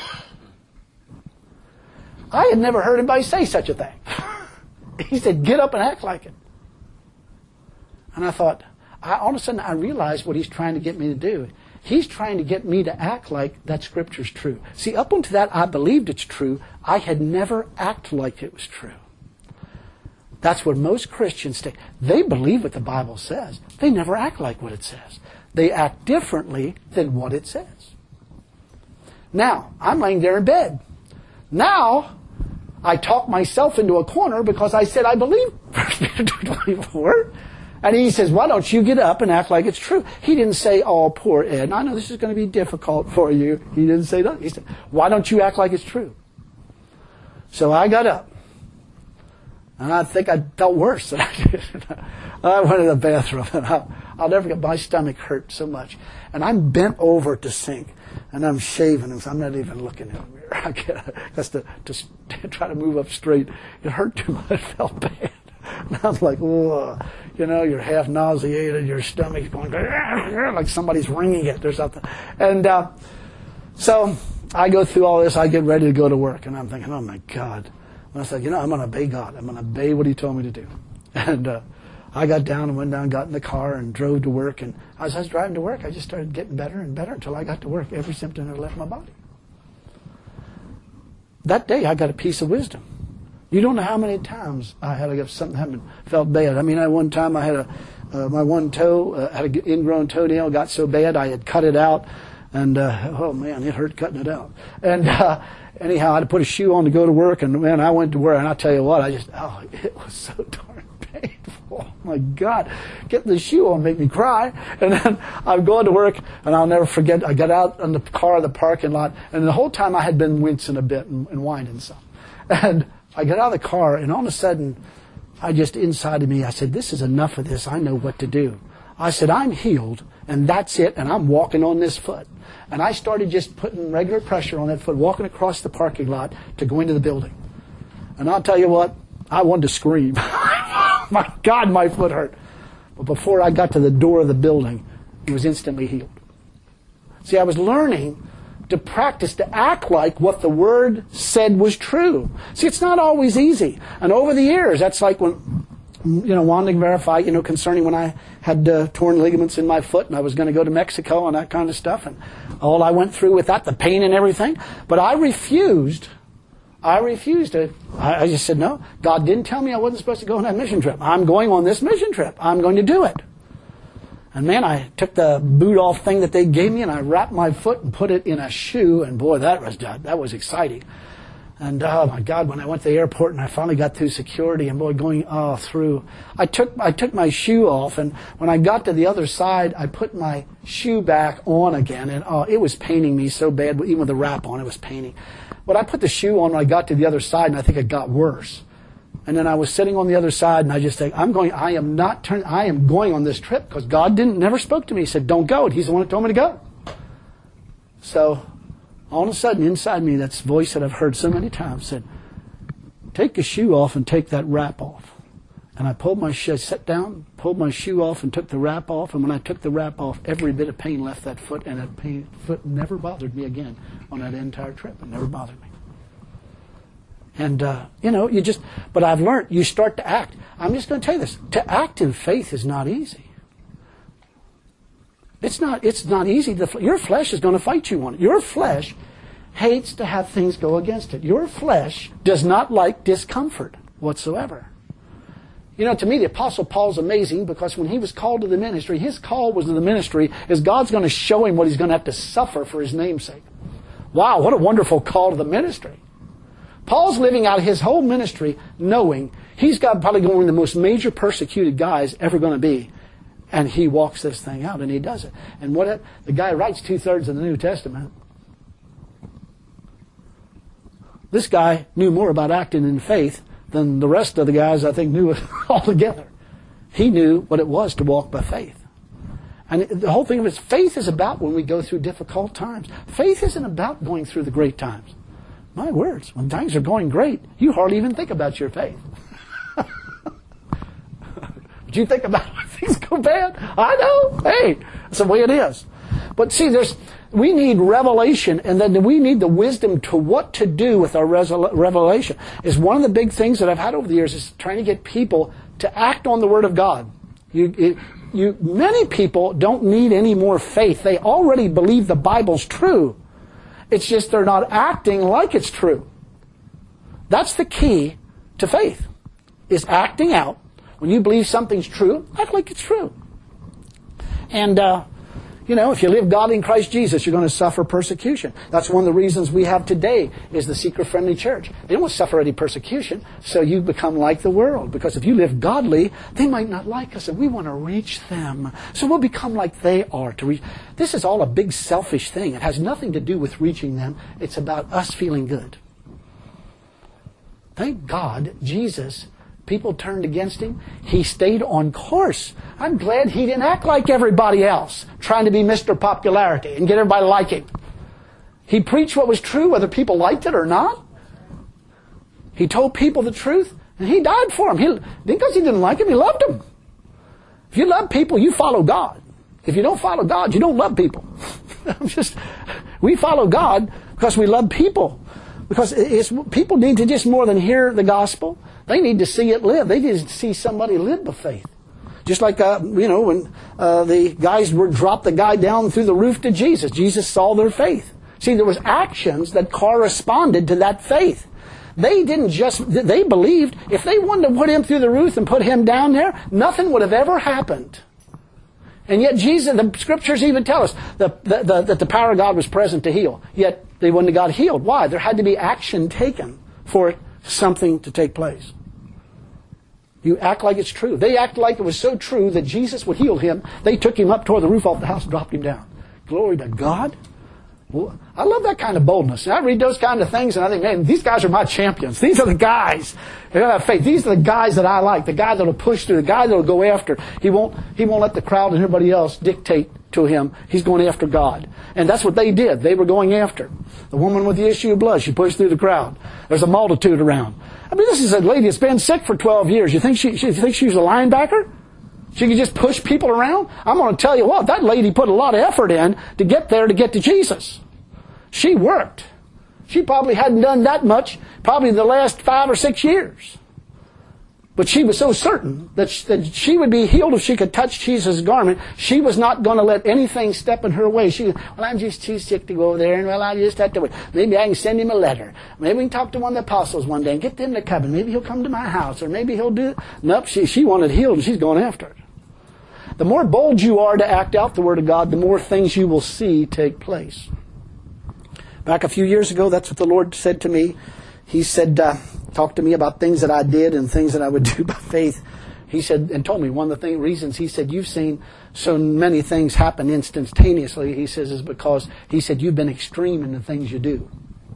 I had never heard anybody say such a thing. He said, get up and act like it. And I thought, all of a sudden I realized what He's trying to get me to do. He's trying to get me to act like that Scripture's true. See, up until that I believed it's true. I had never acted like it was true. That's where most Christians stay. They believe what the Bible says. They never act like what it says. They act differently than what it says. Now, I'm laying there in bed. Now, I talk myself into a corner because I said I believe 1 Peter 2:24. And he says, why don't you get up and act like it's true? He didn't say, oh, poor Ed, I know this is going to be difficult for you. He didn't say that. He said, why don't you act like it's true? So I got up. And I think I felt worse than I did. I went to the bathroom, and I'll never forget, my stomach hurt so much. And I'm bent over at the sink, and I'm shaving, and I'm not even looking in the mirror. I get that's to try to move up straight. It hurt too much. It felt bad. And I was like, ugh. You're half nauseated, your stomach's going like somebody's wringing it or something. And so I go through all this. I get ready to go to work, and I'm thinking, oh my God. And I said, I'm going to obey God. I'm going to obey what He told me to do. And I got down and went down, got in the car, and drove to work. And as I was driving to work, I just started getting better and better until I got to work. Every symptom had left my body. That day, I got a piece of wisdom. You don't know how many times I had something happen, felt bad. I mean, one time I had my one toe, had an ingrown toenail, got so bad I had cut it out. And, oh man, it hurt cutting it out. And, anyhow, I had to put a shoe on to go to work, and man, I went to work, and I'll tell you what, it was so darn painful. Oh my God, getting the shoe on made me cry. And then I'm going to work, and I'll never forget, I got out in the car in the parking lot, and the whole time I had been wincing a bit and whining some. And I got out of the car, and all of a sudden, inside of me, I said, this is enough of this, I know what to do. I said, I'm healed, and that's it, and I'm walking on this foot. And I started just putting regular pressure on that foot, walking across the parking lot to go into the building. And I'll tell you what, I wanted to scream. My God, my foot hurt. But before I got to the door of the building, it was instantly healed. See, I was learning to practice, to act like what the Word said was true. See, it's not always easy. And over the years, that's like when, wanting to verify, concerning when I had torn ligaments in my foot and I was going to go to Mexico and that kind of stuff. And all I went through with that, the pain and everything. But I refused to. I just said, no, God didn't tell me I wasn't supposed to go on that mission trip. I'm going on this mission trip. I'm going to do it. And man, I took the boot off thing that they gave me and I wrapped my foot and put it in a shoe. And boy, that was exciting. And oh my God, when I went to the airport and I finally got through security and boy, going through, I took my shoe off, and when I got to the other side, I put my shoe back on again, and it was paining me so bad, even with the wrap on, it was paining. But I put the shoe on when I got to the other side, and I think it got worse. And then I was sitting on the other side, and I just think, I am going on this trip because God never spoke to me. He said, don't go. He's the one that told me to go. So all of a sudden, inside me, that voice that I've heard so many times said, take the shoe off and take that wrap off. And I sat down, pulled my shoe off and took the wrap off. And when I took the wrap off, every bit of pain left that foot, and that foot never bothered me again on that entire trip. It never bothered me. And, but I've learned, you start to act. I'm just going to tell you this. To act in faith is not easy. It's not easy. Your flesh is going to fight you on it. Your flesh hates to have things go against it. Your flesh does not like discomfort whatsoever. To me, the Apostle Paul's amazing because when he was called to the ministry, his call was to the ministry is God's going to show him what he's going to have to suffer for his name's sake. Wow, what a wonderful call to the ministry. Paul's living out his whole ministry knowing he's probably one of the most major persecuted guys ever going to be. And he walks this thing out, and he does it. And the guy writes 2/3 of the New Testament. This guy knew more about acting in faith than the rest of the guys, I think, knew it altogether. He knew what it was to walk by faith. And the whole thing of it is, faith is about when we go through difficult times. Faith isn't about going through the great times. My words, when things are going great, you hardly even think about your faith. But you think about when things go bad? I know. Hey, that's the way it is. But see, we need revelation, and then we need the wisdom to what to do with our revelation. Is one of the big things that I've had over the years is trying to get people to act on the Word of God. Many people don't need any more faith. They already believe the Bible's true. It's just they're not acting like it's true. That's the key to faith. is acting out. When you believe something's true, act like it's true. And, if you live godly in Christ Jesus, you're going to suffer persecution. That's one of the reasons we have today is the seeker-friendly church. They don't want to suffer any persecution, so you become like the world. Because if you live godly, they might not like us, and we want to reach them. So we'll become like they are. This is all a big selfish thing. It has nothing to do with reaching them. It's about us feeling good. Thank God, Jesus, people turned against him. He stayed on course. I'm glad he didn't act like everybody else, trying to be Mr. Popularity and get everybody to like him. He preached what was true, whether people liked it or not. He told people the truth, and he died for them. Because he didn't like them, he loved them. If you love people, you follow God. If you don't follow God, you don't love people. We follow God because we love people. Because people need to just more than hear the gospel. They need to see it live. They need to see somebody live by faith. Just like, when the guys dropped the guy down through the roof to Jesus. Jesus saw their faith. See, there was actions that corresponded to that faith. They believed. If they wanted to put him through the roof and put him down there, nothing would have ever happened. And yet Jesus, the scriptures even tell us that the power of God was present to heal. Yet they wouldn't have got healed. Why? There had to be action taken for something to take place. You act like it's true. They acted like it was so true that Jesus would heal him. They took him up, tore the roof off the house, and dropped him down. Glory to God. Well, I love that kind of boldness. And I read those kind of things and I think, man, these guys are my champions. These are the guys that have faith. These are the guys that I like. The guy that will push through. The guy that will go after. He won't let the crowd and everybody else dictate to him. He's going after God. And that's what they did. They were going after. The woman with the issue of blood, she pushed through the crowd. There's a multitude around. I mean, this is a lady that's been sick for 12 years. You think she was a linebacker? She could just push people around? I'm going to tell you what, that lady put a lot of effort in to get there to get to Jesus. She worked. She probably hadn't done that much, probably the last 5 or 6 years. But she was so certain that she would be healed if she could touch Jesus' garment. She was not going to let anything step in her way. I'm just too sick to go over there, and I just have to wait. Maybe I can send him a letter. Maybe we can talk to one of the apostles one day and get them to come, and maybe he'll come to my house, or maybe he'll do it. Nope, she wanted healed, and she's going after it. The more bold you are to act out the Word of God, the more things you will see take place. Back a few years ago, that's what the Lord said to me. He said, talk to me about things that I did and things that I would do by faith. He said, and told me one of the reasons, he said, you've seen so many things happen instantaneously, he says, is because, he said, you've been extreme in the things you do.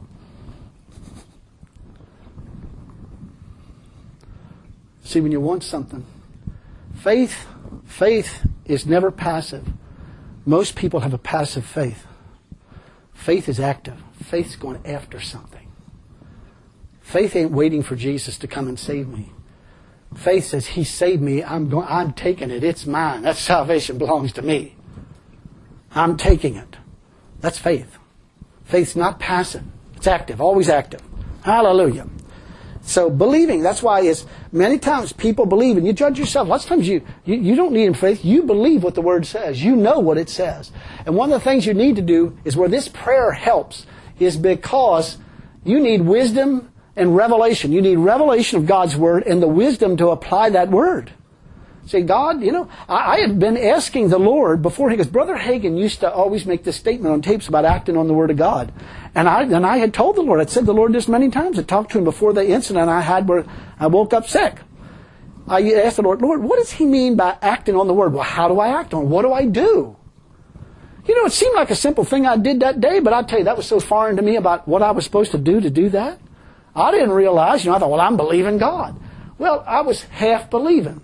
See, when you want something, faith is never passive. Most people have a passive faith. Faith is active. Faith's going after something. Faith ain't waiting for Jesus to come and save me. Faith says, He saved me. I'm taking it. It's mine. That salvation belongs to me. I'm taking it. That's faith. Faith's not passive. It's active. Always active. Hallelujah. So believing, that's why it's many times people believe, and you judge yourself. Lots of times you don't need faith. You believe what the Word says. You know what it says. And one of the things you need to do is where this prayer helps is because you need wisdom and revelation. You need revelation of God's Word and the wisdom to apply that Word. Say, God, I had been asking the Lord before, because Brother Hagin used to always make this statement on tapes about acting on the Word of God. And I had told the Lord, I'd said to the Lord this many times. I talked to Him before the incident I had where I woke up sick. I asked the Lord, what does He mean by acting on the Word? Well, how do I act on it? What do I do? It seemed like a simple thing I did that day, but I'll tell you, that was so foreign to me about what I was supposed to do that. I didn't realize, I thought, well, I'm believing God. Well, I was half believing.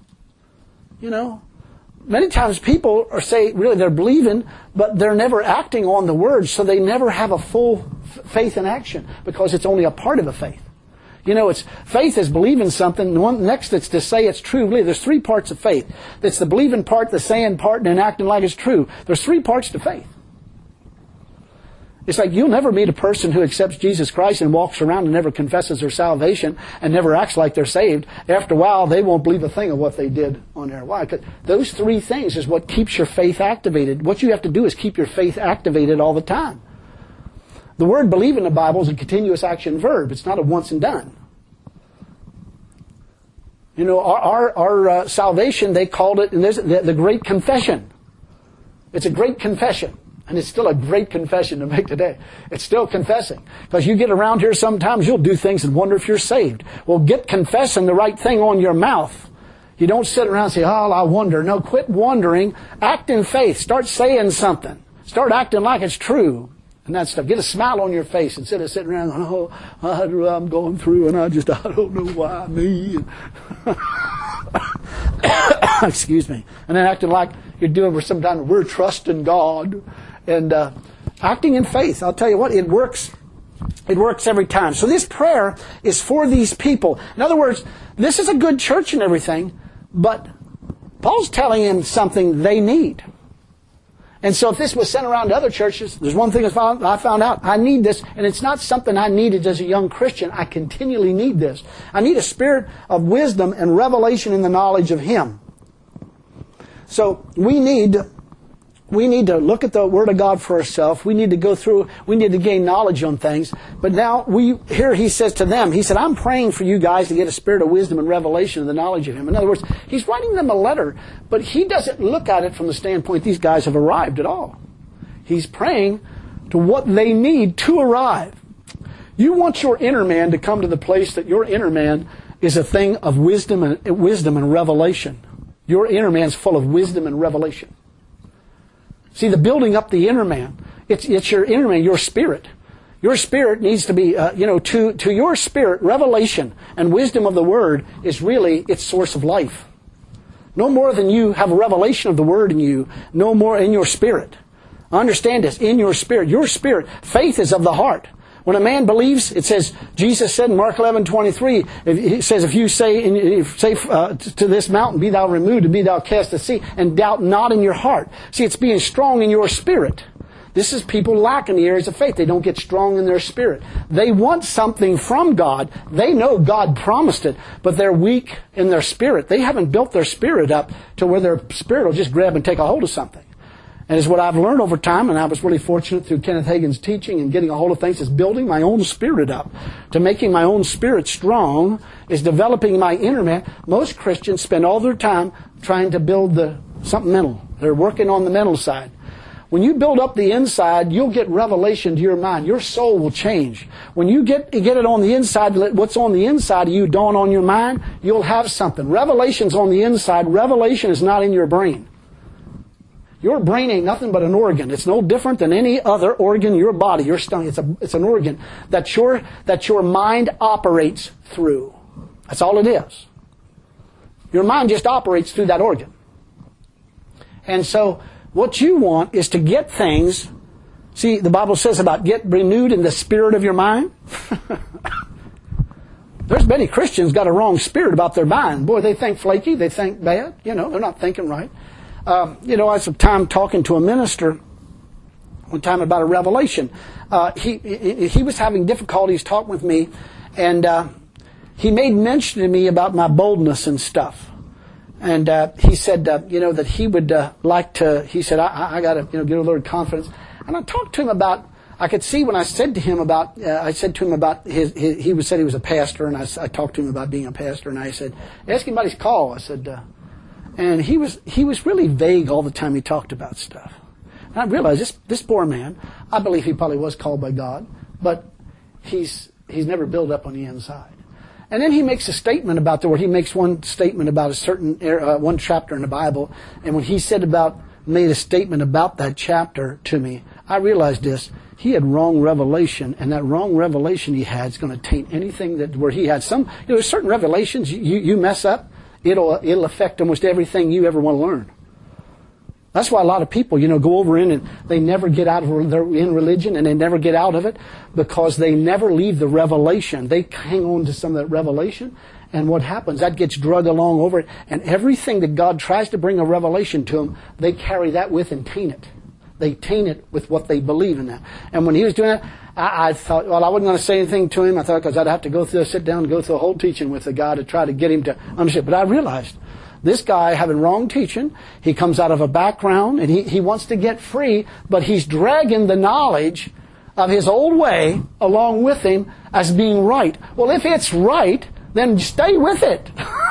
Many times people say, really, they're believing, but they're never acting on the Word, so they never have a full faith in action, because it's only a part of a faith. It's faith is believing something. Next, it's to say it's true. There's 3 parts of faith. It's the believing part, the saying part, and then acting like it's true. There's 3 parts to faith. It's like you'll never meet a person who accepts Jesus Christ and walks around and never confesses their salvation and never acts like they're saved. After a while, they won't believe a thing of what they did on there. Why? Because those 3 things is what keeps your faith activated. What you have to do is keep your faith activated all the time. The word believe in the Bible is a continuous action verb. It's not a once and done. You know, our salvation, they called it, and there's the Great Confession. It's a great confession. And it's still a great confession to make today. It's still confessing. Because you get around here sometimes, you'll do things and wonder if you're saved. Well, get confessing the right thing on your mouth. You don't sit around and say, oh, I wonder. No, quit wondering. Act in faith. Start saying something. Start acting like it's true. And that stuff. Get a smile on your face instead of sitting around going, oh, I'm going through and I don't know why me. Excuse me. And then acting like you're doing for some time, we're trusting God. And acting in faith, I'll tell you what, it works. It works every time. So this prayer is for these people. In other words, this is a good church and everything, but Paul's telling them something they need. And so if this was sent around to other churches, there's one thing I found out. I need this, and it's not something I needed as a young Christian. I continually need this. I need a spirit of wisdom and revelation in the knowledge of Him. So we need to look at the Word of God for ourselves. We need to go through, we need to gain knowledge on things. But now, here he says to them, he said, I'm praying for you guys to get a spirit of wisdom and revelation of the knowledge of Him. In other words, he's writing them a letter, but he doesn't look at it from the standpoint these guys have arrived at all. He's praying to what they need to arrive. You want your inner man to come to the place that your inner man is a thing of wisdom and revelation. Your inner man's full of wisdom and revelation. See, the building up the inner man, it's your inner man, your spirit. Your spirit needs to be, to your spirit, revelation and wisdom of the Word is really its source of life. No more than you have a revelation of the Word in you, no more in your spirit. Understand this, in your spirit, faith is of the heart. When a man believes, it says, Jesus said in Mark 11:23, it says, if you say to this mountain, be thou removed and be thou cast to sea, and doubt not in your heart. See, it's being strong in your spirit. This is people lacking the areas of faith. They don't get strong in their spirit. They want something from God. They know God promised it, but they're weak in their spirit. They haven't built their spirit up to where their spirit will just grab and take a hold of something. And it's what I've learned over time, and I was really fortunate through Kenneth Hagin's teaching and getting a hold of things, is building my own spirit up. To making my own spirit strong is developing my inner man. Most Christians spend all their time trying to build something mental. They're working on the mental side. When you build up the inside, you'll get revelation to your mind. Your soul will change. When you get it on the inside, let what's on the inside of you dawn on your mind, you'll have something. Revelation's on the inside. Revelation is not in your brain. Your brain ain't nothing but an organ. It's no different than any other organ in your body. Your stomach, it's an organ that your mind operates through. That's all it is. Your mind just operates through that organ. And so, what you want is to get things. See, the Bible says about get renewed in the spirit of your mind. There's many Christians got a wrong spirit about their mind. Boy, they think flaky. They think bad. They're not thinking right. I had some time talking to a minister one time about a revelation. He was having difficulties talking with me, and he made mention to me about my boldness and stuff. And he said, that he would like to. He said, I got to, get a little confidence. And I talked to him about. I could see when I said to him about. I said to him about his. He said he was a pastor, and I talked to him about being a pastor, and I said, ask him about his call. I said. And he was really vague all the time he talked about stuff. And I realized this poor man, I believe he probably was called by God, but he's never built up on the inside. And then he makes a statement about he makes one statement about a certain one chapter in the Bible, and when he made a statement about that chapter to me, I realized this. He had wrong revelation, and that wrong revelation he had is going to taint anything where he had some. There's certain revelations you mess up. It'll affect almost everything you ever want to learn. That's why a lot of people, go over in and they never get out of they're in religion and they never get out of it because they never leave the revelation. They hang on to some of that revelation, and what happens? That gets drug along over it, and everything that God tries to bring a revelation to them, they carry that with and taint it. They taint it with what they believe in that. And when he was doing that, I thought, I wasn't going to say anything to him. I thought, because I'd have to sit down and go through a whole teaching with the guy to try to get him to understand. But I realized, this guy having wrong teaching, he comes out of a background, and he wants to get free, but he's dragging the knowledge of his old way along with him as being right. Well, if it's right, then stay with it.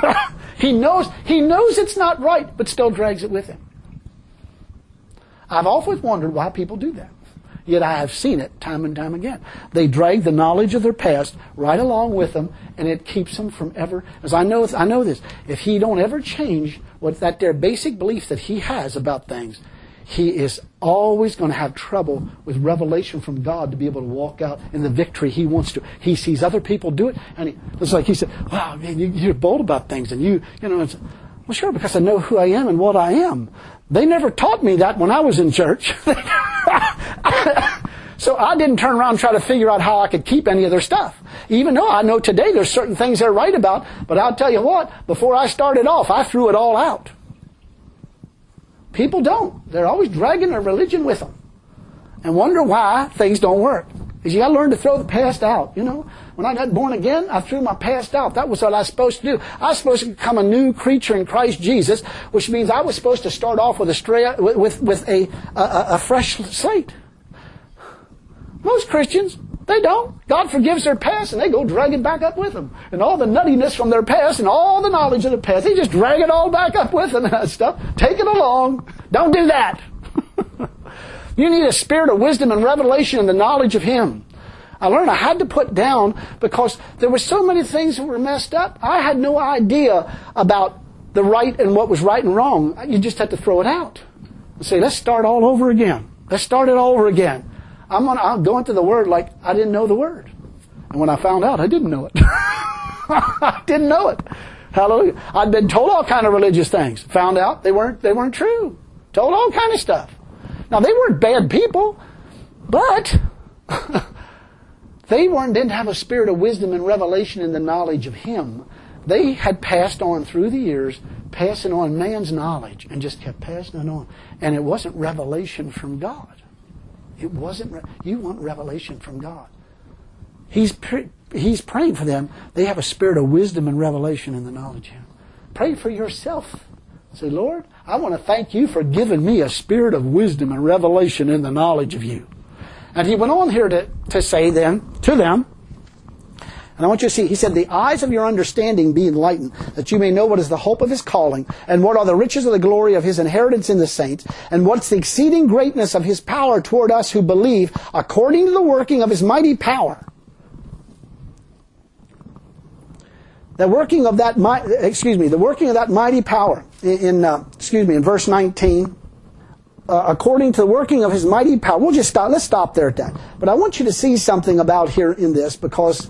He knows it's not right, but still drags it with him. I've always wondered why people do that. Yet I have seen it time and time again. They drag the knowledge of their past right along with them, and it keeps them from ever. As I know this. If he don't ever change their basic belief that he has about things, he is always going to have trouble with revelation from God to be able to walk out in the victory he wants to. He sees other people do it, and it's like he said, "Wow, man, you're bold about things," and you know, it's, well, sure, because I know who I am and what I am. They never taught me that when I was in church. So I didn't turn around and try to figure out how I could keep any of their stuff. Even though I know today there's certain things they're right about, but I'll tell you what, before I started off, I threw it all out. People don't. They're always dragging their religion with them and wonder why things don't work. Because you got to learn to throw the past out. You know, when I got born again, I threw my past out. That was what I was supposed to do. I was supposed to become a new creature in Christ Jesus, which means I was supposed to start off with a fresh slate. Most Christians, they don't. God forgives their past, and they go drag it back up with them. And all the nuttiness from their past and all the knowledge of the past, they just drag it all back up with them and that stuff. Take it along. Don't do that. You need a spirit of wisdom and revelation and the knowledge of Him. I learned I had to put down because there were so many things that were messed up. I had no idea about the right and what was right and wrong. You just had to throw it out and say, let's start all over again. Let's start it all over again. I'm going to the Word like I didn't know the Word. And when I found out, I didn't know it. I didn't know it. Hallelujah. I'd been told all kind of religious things. Found out they weren't true. Told all kind of stuff. Now, they weren't bad people, but they didn't have a spirit of wisdom and revelation in the knowledge of Him. They had passed on through the years, passing on man's knowledge, and just kept passing it on. And it wasn't revelation from God. It wasn't. You want revelation from God. He's praying for them. They have a spirit of wisdom and revelation in the knowledge of Him. Pray for yourself. Say, Lord, I want to thank You for giving me a spirit of wisdom and revelation in the knowledge of You. And he went on here to say then to them, and I want you to see, he said, the eyes of your understanding be enlightened, that you may know what is the hope of His calling, and what are the riches of the glory of His inheritance in the saints, and what's the exceeding greatness of His power toward us who believe, according to the working of His mighty power. The working of that mighty power in verse 19. According to the working of His mighty power. Let's stop there at that. But I want you to see something about here in this, because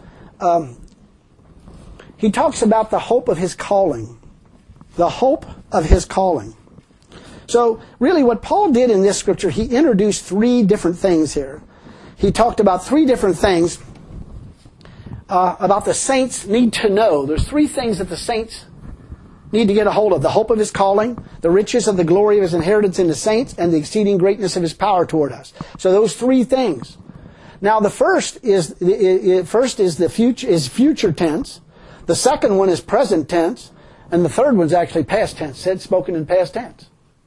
he talks about the hope of His calling. The hope of His calling. So, really what Paul did in this scripture, he introduced three different things here. He talked about three different things about the saints need to know. There's three things that the saints need to get a hold of. The hope of His calling, the riches of the glory of His inheritance in the saints, and the exceeding greatness of His power toward us. So those three things. Now the first is future tense. The second one is present tense. And the third one's actually past tense, spoken in past tense.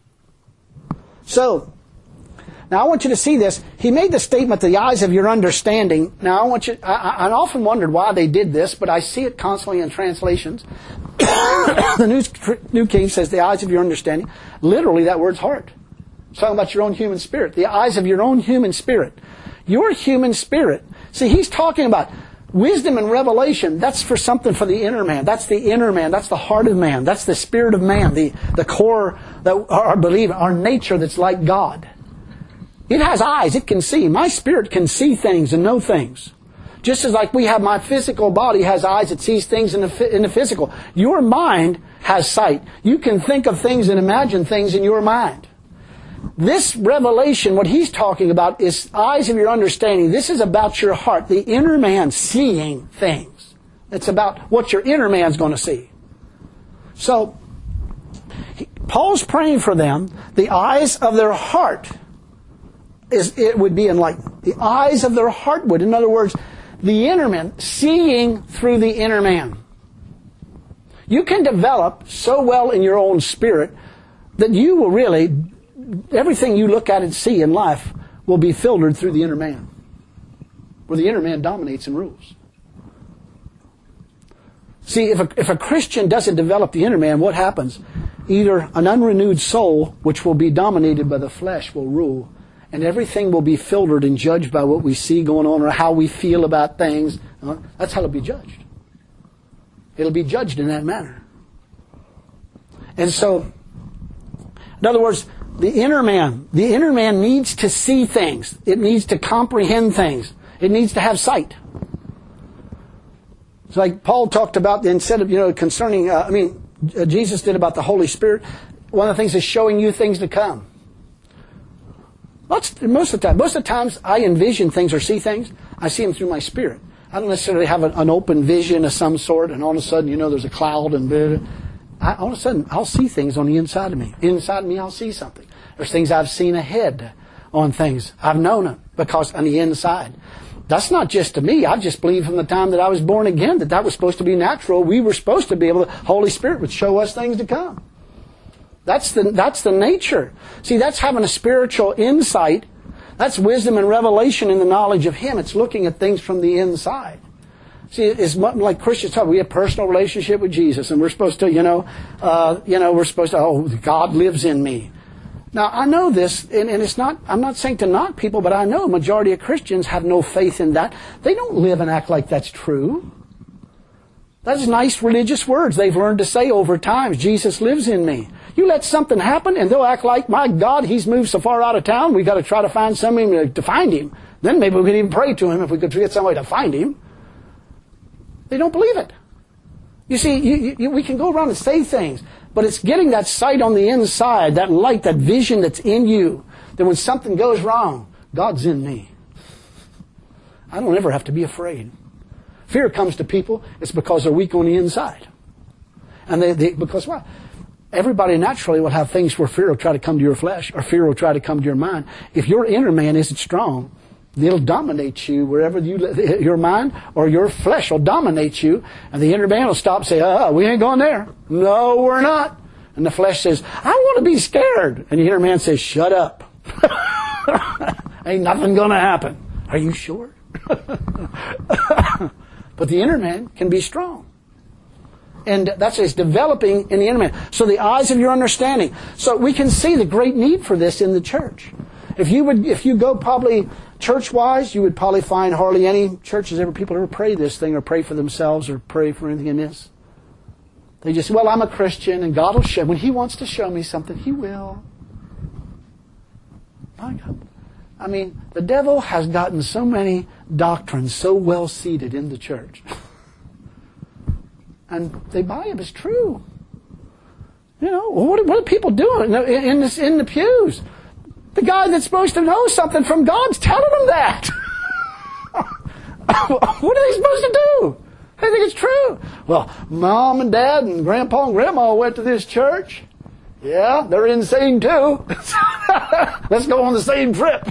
So, now I want you to see this. He made the statement, the eyes of your understanding. Now I often wondered why they did this, but I see it constantly in translations. The New King says the eyes of your understanding. Literally, that word's heart. It's talking about your own human spirit. The eyes of your own human spirit. Your human spirit. See, he's talking about wisdom and revelation. That's for something for the inner man. That's the inner man. That's the heart of man. That's the spirit of man. The core, our nature that's like God. It has eyes. It can see. My spirit can see things and know things. Just as like we have, my physical body has eyes that sees things in the physical. Your mind has sight. You can think of things and imagine things in your mind. This revelation, what he's talking about, is eyes of your understanding. This is about your heart, the inner man seeing things. It's about what your inner man's going to see. So, Paul's praying for them. The eyes of their heart it would be enlightened. The eyes of their heart would. In other words, the inner man, seeing through the inner man. You can develop so well in your own spirit that you will really, everything you look at and see in life will be filtered through the inner man, where the inner man dominates and rules. See, if a Christian doesn't develop the inner man, what happens? Either an unrenewed soul, which will be dominated by the flesh, will rule, and everything will be filtered and judged by what we see going on or how we feel about things. That's how it'll be judged. It'll be judged in that manner. And so, in other words, the inner man needs to see things. It needs to comprehend things. It needs to have sight. It's like Paul talked about instead of, concerning, Jesus did about the Holy Spirit. One of the things is showing you things to come. Most of the times I envision things or see things, I see them through my spirit. I don't necessarily have an open vision of some sort, and all of a sudden, there's a cloud, and all of a sudden, I'll see things on the inside of me. Inside of me, I'll see something. There's things I've seen ahead on things. I've known them because on the inside. That's not just to me. I just believe from the time that I was born again that was supposed to be natural. We were supposed to be able to, Holy Spirit would show us things to come. That's the nature. See, that's having a spiritual insight. That's wisdom and revelation in the knowledge of Him. It's looking at things from the inside. See, it's like Christians talk. We have a personal relationship with Jesus, and we're supposed to, God lives in me. Now, I know this, and it's not, I'm not saying to knock people, but I know a majority of Christians have no faith in that. They don't live and act like that's true. That's nice religious words they've learned to say over time. Jesus lives in me. You let something happen and they'll act like, my God, He's moved so far out of town, we've got to try to find somebody to find Him. Then maybe we could even pray to Him if we could get somebody to find Him. They don't believe it. You see, we can go around and say things, but it's getting that sight on the inside, that light, that vision that's in you, that when something goes wrong, God's in me. I don't ever have to be afraid. Fear comes to people, it's because they're weak on the inside. And because why? Everybody naturally will have things where fear will try to come to your flesh, or fear will try to come to your mind. If your inner man isn't strong, it'll dominate you wherever your mind or your flesh will dominate you, and the inner man will stop and say, we ain't going there. No, we're not. And the flesh says, I want to be scared. And the inner man says, shut up. Ain't nothing going to happen. Are you sure? But the inner man can be strong. And that's it's developing in the inner man. So the eyes of your understanding. So we can see the great need for this in the church. If you go probably church-wise, you would probably find hardly any churches people ever pray this thing or pray for themselves or pray for anything in this. They just, I'm a Christian and God will show. When He wants to show me something, He will. My God. I mean, the devil has gotten so many doctrines so well seated in the church. And they buy them as true. What are people doing in the pews? The guy that's supposed to know something from God's telling them that. What are they supposed to do? They think it's true. Well, Mom and Dad and Grandpa and Grandma went to this church. Yeah, they're insane too. Let's go on the same trip.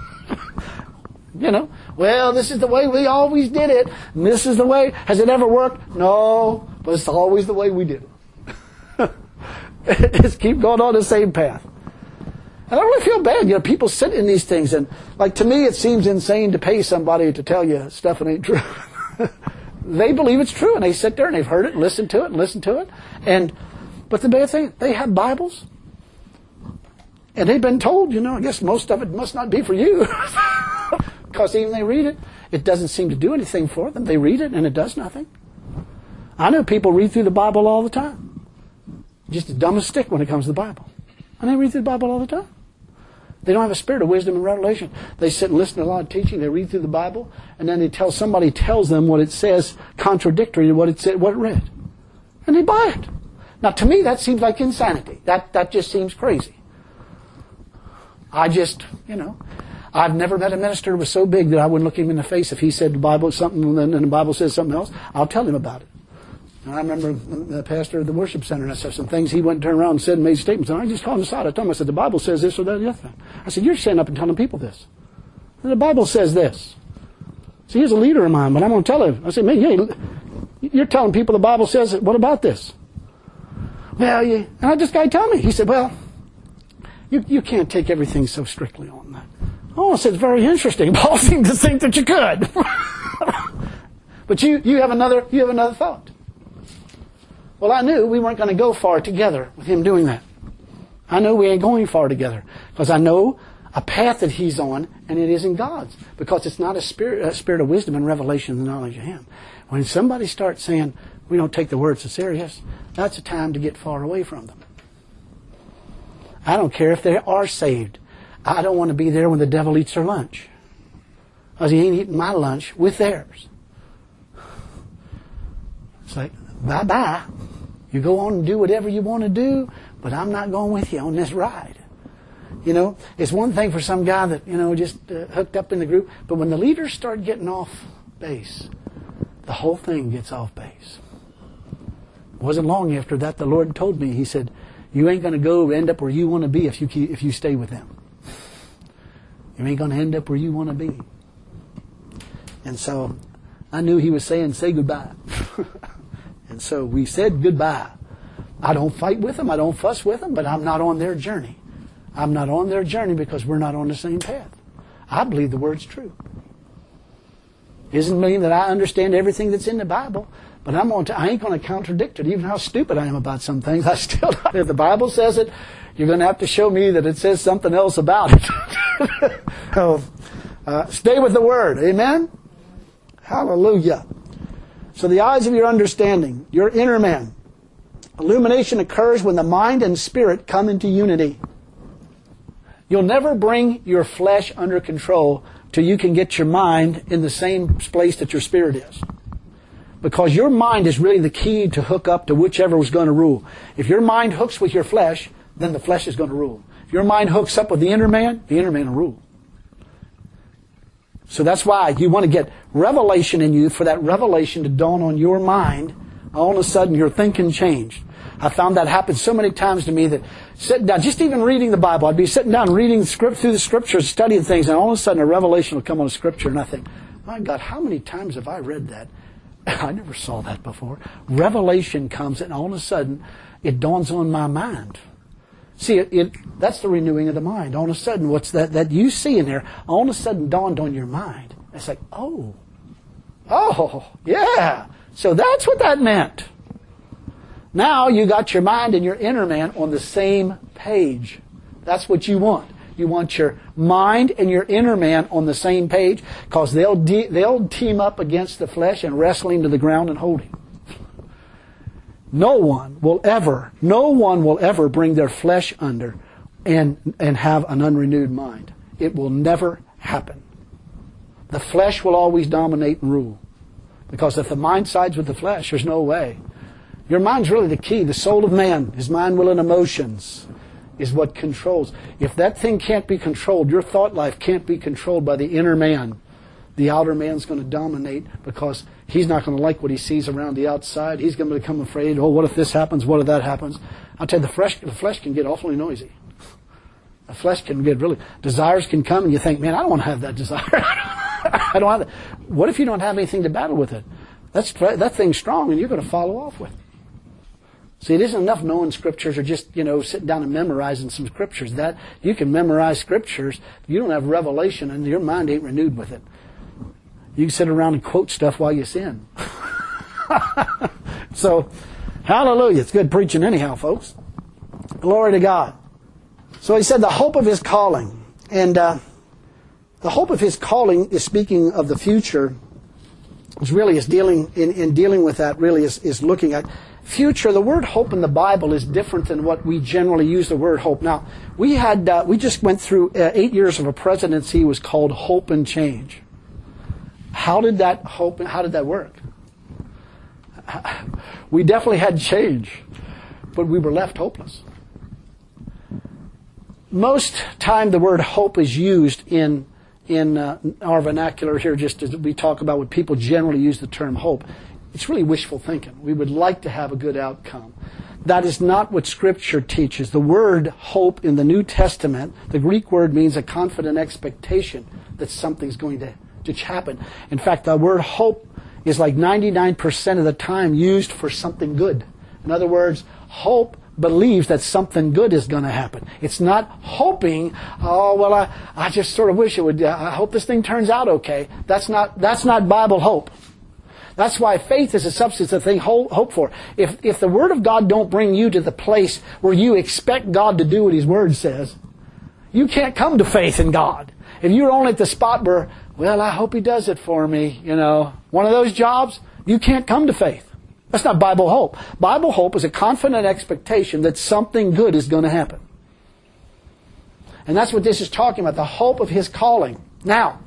Well, this is the way we always did it. And this is the way. Has it ever worked? No, but it's always the way we did it. Just keep going on the same path. And I really feel bad. People sit in these things, and to me it seems insane to pay somebody to tell you stuff that ain't true. They believe it's true, and they sit there and they've heard it and listened to it. But the bad thing, they have Bibles. And they've been told, I guess most of it must not be for you. Because even they read it, it doesn't seem to do anything for them. They read it and it does nothing. I know people read through the Bible all the time. Just as dumb as a stick when it comes to the Bible. And they read through the Bible all the time. They don't have a spirit of wisdom and revelation. They sit and listen to a lot of teaching. They read through the Bible, and then somebody tells them what it says contradictory to what it said, what it read. And they buy it. Now, to me, that seems like insanity. That just seems crazy. I've never met a minister who was so big that I wouldn't look him in the face if he said the Bible is something and the Bible says something else. I'll tell him about it. And I remember the pastor of the worship center, and I said some things he went and turned around and said and made statements. And I just called him aside. I told him, I said, the Bible says this or that or the other thing. I said, you're standing up and telling people this. And the Bible says this. See, he's a leader of mine, but I'm going to tell him. I said, man, you're telling people the Bible says it. What about this? Well, and this guy told me. He said, well, you can't take everything so strictly on that. Oh, I said, it's very interesting. Paul seemed to think that you could. But you have another thought. Well, I knew we weren't going to go far together with him doing that. I know we ain't going far together because I know a path that he's on, and it isn't God's, because it's not a spirit of wisdom and revelation and the knowledge of him. When somebody starts saying we don't take the word so serious, that's a time to get far away from them. I don't care if they are saved. I don't want to be there when the devil eats their lunch, because he ain't eating my lunch with theirs. It's like, bye-bye. You go on and do whatever you want to do, but I'm not going with you on this ride. You know, it's one thing for some guy that, just hooked up in the group, but when the leaders start getting off base, the whole thing gets off base. It wasn't long after that the Lord told me, he said, you ain't going to go end up where you want to be if you stay with them. You ain't going to end up where you want to be. And so I knew he was saying, say goodbye. And so we said goodbye. I don't fight with them, I don't fuss with them, but I'm not on their journey. I'm not on their journey because we're not on the same path. I believe the Word's true. Doesn't mean that I understand everything that's in the Bible, but I ain't going to contradict it, even how stupid I am about some things. If the Bible says it, you're going to have to show me that it says something else about it. So, stay with the Word. Amen? Hallelujah. So the eyes of your understanding, your inner man. Illumination occurs when the mind and spirit come into unity. You'll never bring your flesh under control till you can get your mind in the same place that your spirit is. Because your mind is really the key to hook up to whichever was going to rule. If your mind hooks with your flesh, then the flesh is going to rule. If your mind hooks up with the inner man will rule. So that's why you want to get revelation in you, for that revelation to dawn on your mind. All of a sudden your thinking changed. I found that happen so many times to me that sitting down, just even reading the Bible, I'd be sitting down reading through the Scriptures, studying things, and all of a sudden a revelation will come on a Scripture, and I think, my God, how many times have I read that? I never saw that before. Revelation comes, and all of a sudden it dawns on my mind. See, that's the renewing of the mind. All of a sudden, what's that you see in there, all of a sudden dawned on your mind. It's like, oh, yeah. So that's what that meant. Now you got your mind and your inner man on the same page. That's what you want. You want your mind and your inner man on the same page, because they'll team up against the flesh and wrestle him to the ground and hold him. No one will ever bring their flesh under and have an unrenewed mind. It will never happen. The flesh will always dominate and rule. Because if the mind sides with the flesh, there's no way. Your mind's really the key. The soul of man, his mind, will, and emotions is what controls. If that thing can't be controlled, your thought life can't be controlled by the inner man. The outer man's going to dominate, because he's not going to like what he sees around the outside. He's going to become afraid, what if this happens? What if that happens? I'll tell you, the flesh can get awfully noisy. The flesh can get desires can come, and you think, man, I don't want to have that desire. I don't have that. What if you don't have anything to battle with it? That thing's strong, and you're going to follow off with it. See, it isn't enough knowing Scriptures or just, sitting down and memorizing some Scriptures. That you can memorize Scriptures. You don't have revelation, and your mind ain't renewed with it. You can sit around and quote stuff while you sin. So, hallelujah. It's good preaching anyhow, folks. Glory to God. So he said the hope of his calling. And the hope of his calling is speaking of the future. Is dealing in dealing with that, really is looking at future. The word hope in the Bible is different than what we generally use the word hope. Now, we just went through 8 years of a presidency. It was called Hope and Change. How did that work? We definitely had change, but we were left hopeless. Most time the word hope is used in our vernacular here, just as we talk about what people generally use the term hope. It's really wishful thinking. We would like to have a good outcome. That is not what Scripture teaches. The word hope in the New Testament, the Greek word, means a confident expectation that something's going to happen. In fact, the word hope is like 99% of the time used for something good. In other words, hope believes that something good is going to happen. It's not hoping, I just sort of wish it would, I hope this thing turns out okay. That's not Bible hope. That's why faith is a substance of thing hoped for. If the Word of God don't bring you to the place where you expect God to do what His Word says, you can't come to faith in God. If you're only at the spot where, well, I hope He does it for me, one of those jobs, you can't come to faith. That's not Bible hope. Bible hope is a confident expectation that something good is going to happen. And that's what this is talking about, the hope of His calling. Now,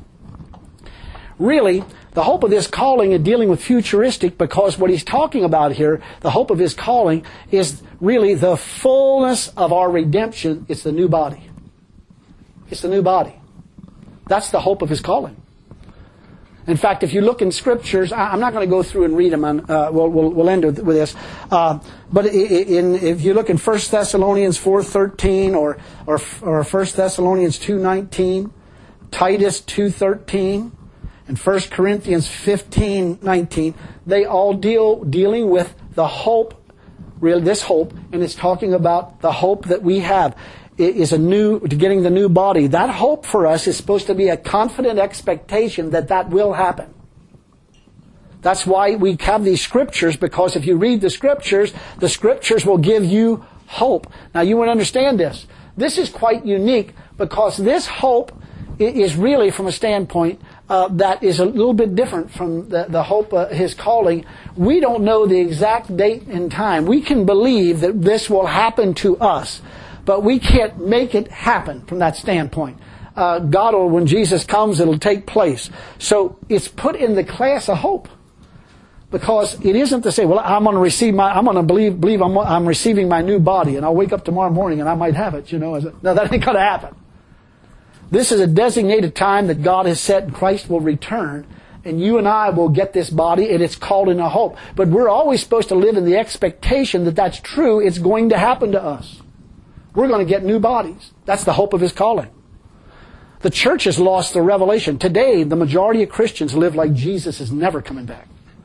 really, the hope of His calling is dealing with futuristic, because what He's talking about here, the hope of His calling, is really the fullness of our redemption. It's the new body. It's the new body. That's the hope of His calling. In fact, if you look in Scriptures, I'm not going to go through and read them. We'll end with this. But if you look in 1 Thessalonians 4:13 or 1 Thessalonians 2:19, Titus 2:13, and 1 Corinthians 15:19, they all dealing with the hope, really this hope, and it's talking about the hope that we have. Is getting the new body. That hope for us is supposed to be a confident expectation that will happen. That's why we have these Scriptures, because if you read the Scriptures will give you hope. Now you want to understand this. This is quite unique, because this hope is really from a standpoint that is a little bit different from the hope of His calling. We don't know the exact date and time. We can believe that this will happen to us, but we can't make it happen from that standpoint. God will, when Jesus comes, it'll take place. So it's put in the class of hope, because it isn't to say, well, I'm going to believe I'm receiving my new body, and I'll wake up tomorrow morning and I might have it. No, that ain't going to happen. This is a designated time that God has set, and Christ will return, and you and I will get this body, and it's called in a hope. But we're always supposed to live in the expectation that that's true. It's going to happen to us. We're going to get new bodies. That's the hope of His calling. The church has lost the revelation. Today, the majority of Christians live like Jesus is never coming back.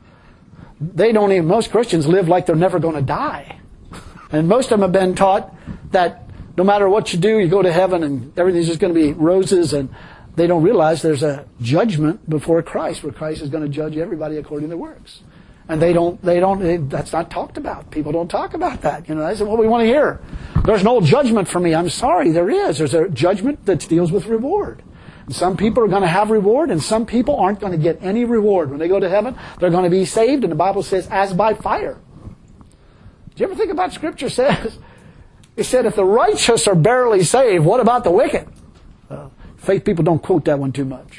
Most Christians live like they're never going to die. And most of them have been taught that no matter what you do, you go to heaven and everything's just going to be roses, and they don't realize there's a judgment before Christ, where Christ is going to judge everybody according to their works. And that's not talked about. People don't talk about that. That's what we want to hear. There's no judgment for me. I'm sorry, there is. There's a judgment that deals with reward. And some people are going to have reward, and some people aren't going to get any reward. When they go to heaven, they're going to be saved, and the Bible says, as by fire. Do you ever think about Scripture says? It said, if the righteous are barely saved, what about the wicked? Faith people don't quote that one too much.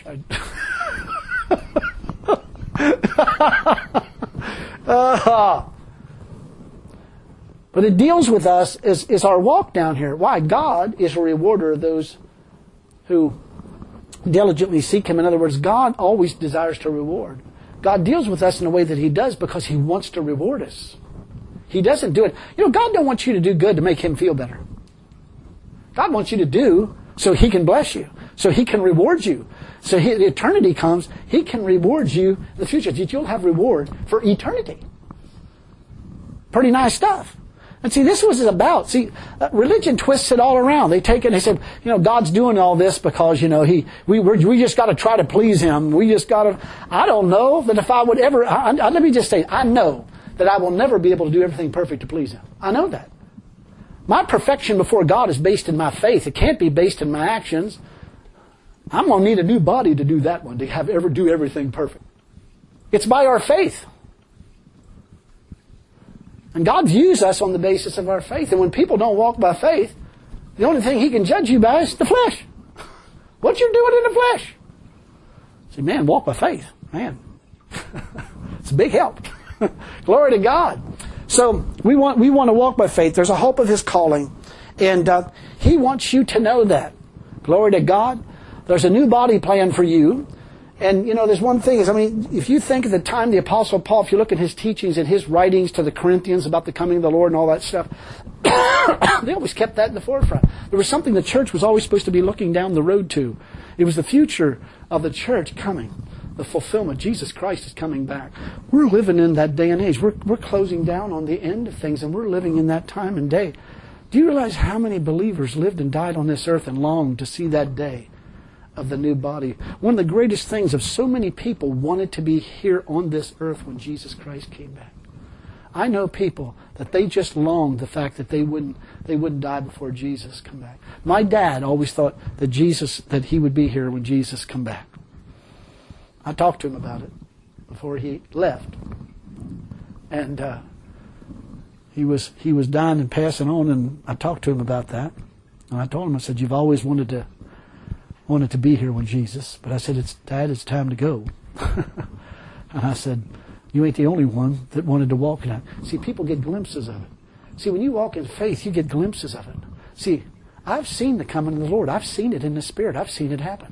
But it deals with us is our walk down here. Why? God is a rewarder of those who diligently seek Him. In other words, God always desires to reward. God deals with us in a way that He does because He wants to reward us. He doesn't do it. God don't want you to do good to make Him feel better. God wants you to do so He can bless you, so He can reward you. So the eternity comes, He can reward you in the future. You'll have reward for eternity. Pretty nice stuff. And see, this was about. See, religion twists it all around. They take it and they said, God's doing all this because, we just got to try to please Him. We just got to. I don't know that if I would ever. Let me just say, I know that I will never be able to do everything perfect to please Him. I know that. My perfection before God is based in my faith. It can't be based in my actions. I'm going to need a new body to do that one, to do everything perfect. It's by our faith. And God views us on the basis of our faith. And when people don't walk by faith, the only thing He can judge you by is the flesh. What you're doing in the flesh. See, man, walk by faith. Man, it's a big help. Glory to God. So we want to walk by faith. There's a hope of His calling. And He wants you to know that. Glory to God. There's a new body planned for you. And, there's one thing if you think of the time the Apostle Paul, if you look at his teachings and his writings to the Corinthians about the coming of the Lord and all that stuff, they always kept that in the forefront. There was something the church was always supposed to be looking down the road to. It was the future of the church coming. The fulfillment. Jesus Christ is coming back. We're living in that day and age. We're closing down on the end of things, and we're living in that time and day. Do you realize how many believers lived and died on this earth and longed to see that day of the new body. One of the greatest things of so many people wanted to be here on this earth when Jesus Christ came back. I know people that they just longed the fact that they wouldn't die before Jesus come back. My dad always thought that he would be here when Jesus come back. I talked to him about it before he left. And he was dying and passing on, and I talked to him about that. And I told him, I said, you've always wanted to be here when Jesus. But I said, Dad, it's time to go. And I said, you ain't the only one that wanted to walk in that. See, people get glimpses of it. See, when you walk in faith, you get glimpses of it. See, I've seen the coming of the Lord. I've seen it in the Spirit. I've seen it happen.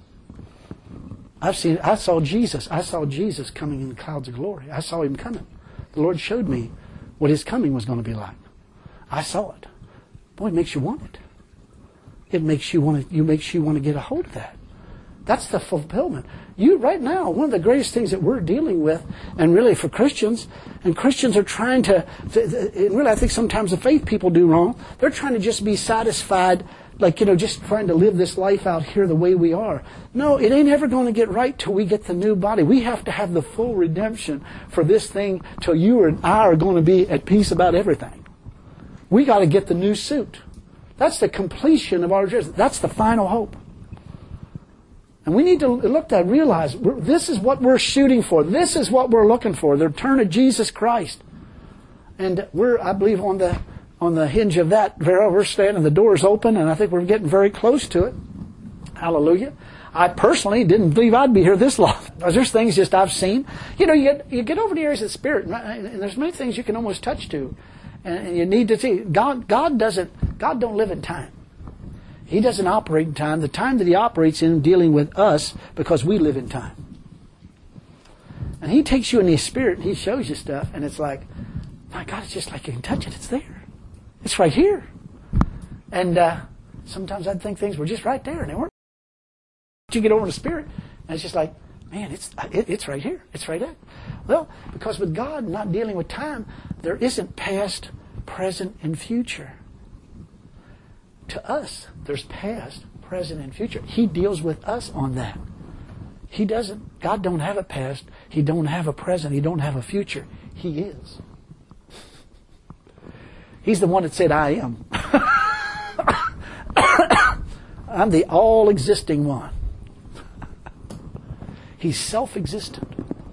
I saw Jesus. I saw Jesus coming in the clouds of glory. I saw Him coming. The Lord showed me what His coming was going to be like. I saw it. Boy, it makes you want it. It makes you want to get a hold of that. That's the fulfillment. Right now, one of the greatest things that we're dealing with, and really for Christians, and Christians are trying to really I think sometimes the faith people do wrong, they're trying to just be satisfied, just trying to live this life out here the way we are. No, it ain't ever going to get right till we get the new body. We have to have the full redemption for this thing till you and I are going to be at peace about everything. We got to get the new suit. That's the completion of our journey. That's the final hope. And we need to look at, realize, this is what we're shooting for. This is what we're looking for, the return of Jesus Christ. And we're, I believe, on the hinge of that, we're standing, the door's open, and I think we're getting very close to it. Hallelujah. I personally didn't believe I'd be here this long. There's things just I've seen. You get over the areas of the Spirit, and there's many things you can almost touch to. And you need to see, God don't live in time. He doesn't operate in time. The time that He operates in dealing with us, because we live in time. And He takes you in the Spirit and He shows you stuff, and it's like, my God, it's just like you can touch it. It's there. It's right here. And sometimes I'd think things were just right there, and they weren't. You get over the Spirit, and it's just like, man, it's right here. It's right there. Well, because with God not dealing with time, there isn't past, present, and future. To us, there's past, present, and future. He deals with us on that. He doesn't. God don't have a past. He don't have a present. He don't have a future. He is. He's the one that said, I am. I'm the all-existing one. He's self-existent.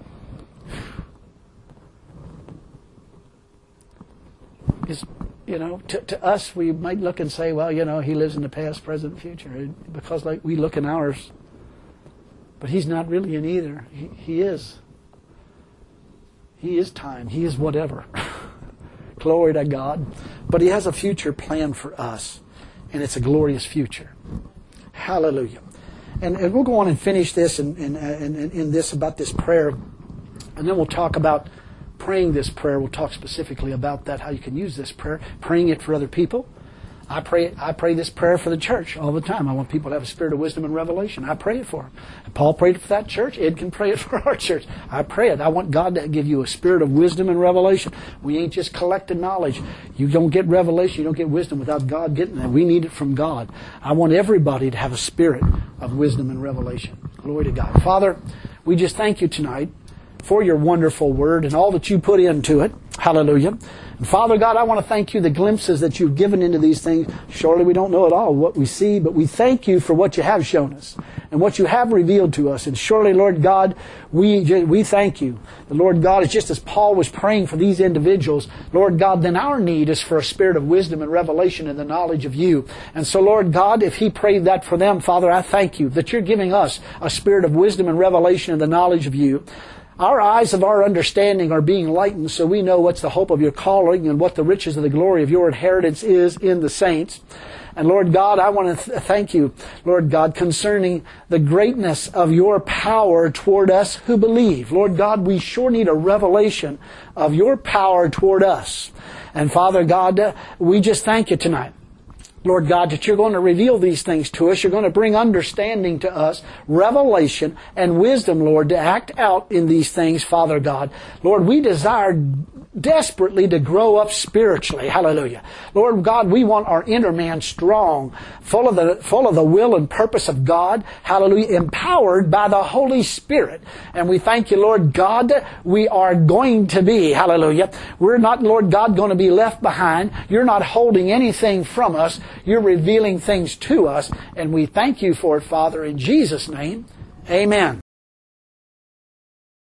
To us, we might look and say, well, He lives in the past, present, and future. Because we look in ours. But He's not really in either. He is. He is time. He is whatever. Glory to God. But He has a future plan for us. And it's a glorious future. Hallelujah. And we'll go on and finish this in this about this prayer. And then we'll talk about praying this prayer. We'll talk specifically about that, how you can use this prayer, praying it for other people. I pray this prayer for the church all the time. I want people to have a spirit of wisdom and revelation. I pray it for them. Paul prayed it for that church. Ed can pray it for our church. I pray it. I want God to give you a spirit of wisdom and revelation. We ain't just collecting knowledge. You don't get revelation, you don't get wisdom without God getting it. We need it from God. I want everybody to have a spirit of wisdom and revelation. Glory to God. Father, we just thank You tonight for Your wonderful word and all that You put into it. Hallelujah. And Father God, I want to thank You the glimpses that You've given into these things. Surely we don't know at all what we see, but we thank You for what You have shown us and what You have revealed to us. And surely, Lord God, we thank You. The Lord God, it's just as Paul was praying for these individuals, Lord God, then our need is for a spirit of wisdom and revelation and the knowledge of You. And so, Lord God, if he prayed that for them, Father, I thank You that You're giving us a spirit of wisdom and revelation and the knowledge of You. Our eyes of our understanding are being lightened so we know what's the hope of Your calling and what the riches of the glory of Your inheritance is in the saints. And Lord God, I want to thank You, Lord God, concerning the greatness of Your power toward us who believe. Lord God, we sure need a revelation of Your power toward us. And Father God, we just thank You tonight Lord God, that you're going to reveal these things to us. You're going to bring understanding to us, revelation and wisdom, Lord, to act out in these things, Father God. Lord, we desire desperately to grow up spiritually. Hallelujah. Lord God, we want our inner man strong, full of the will and purpose of God. Hallelujah. Empowered by the Holy Spirit. And we thank you, Lord God, we are going to be, hallelujah. We're not, Lord God, going to be left behind. You're not holding anything from us. You're revealing things to us. And we thank you for it, Father, in Jesus' name. Amen.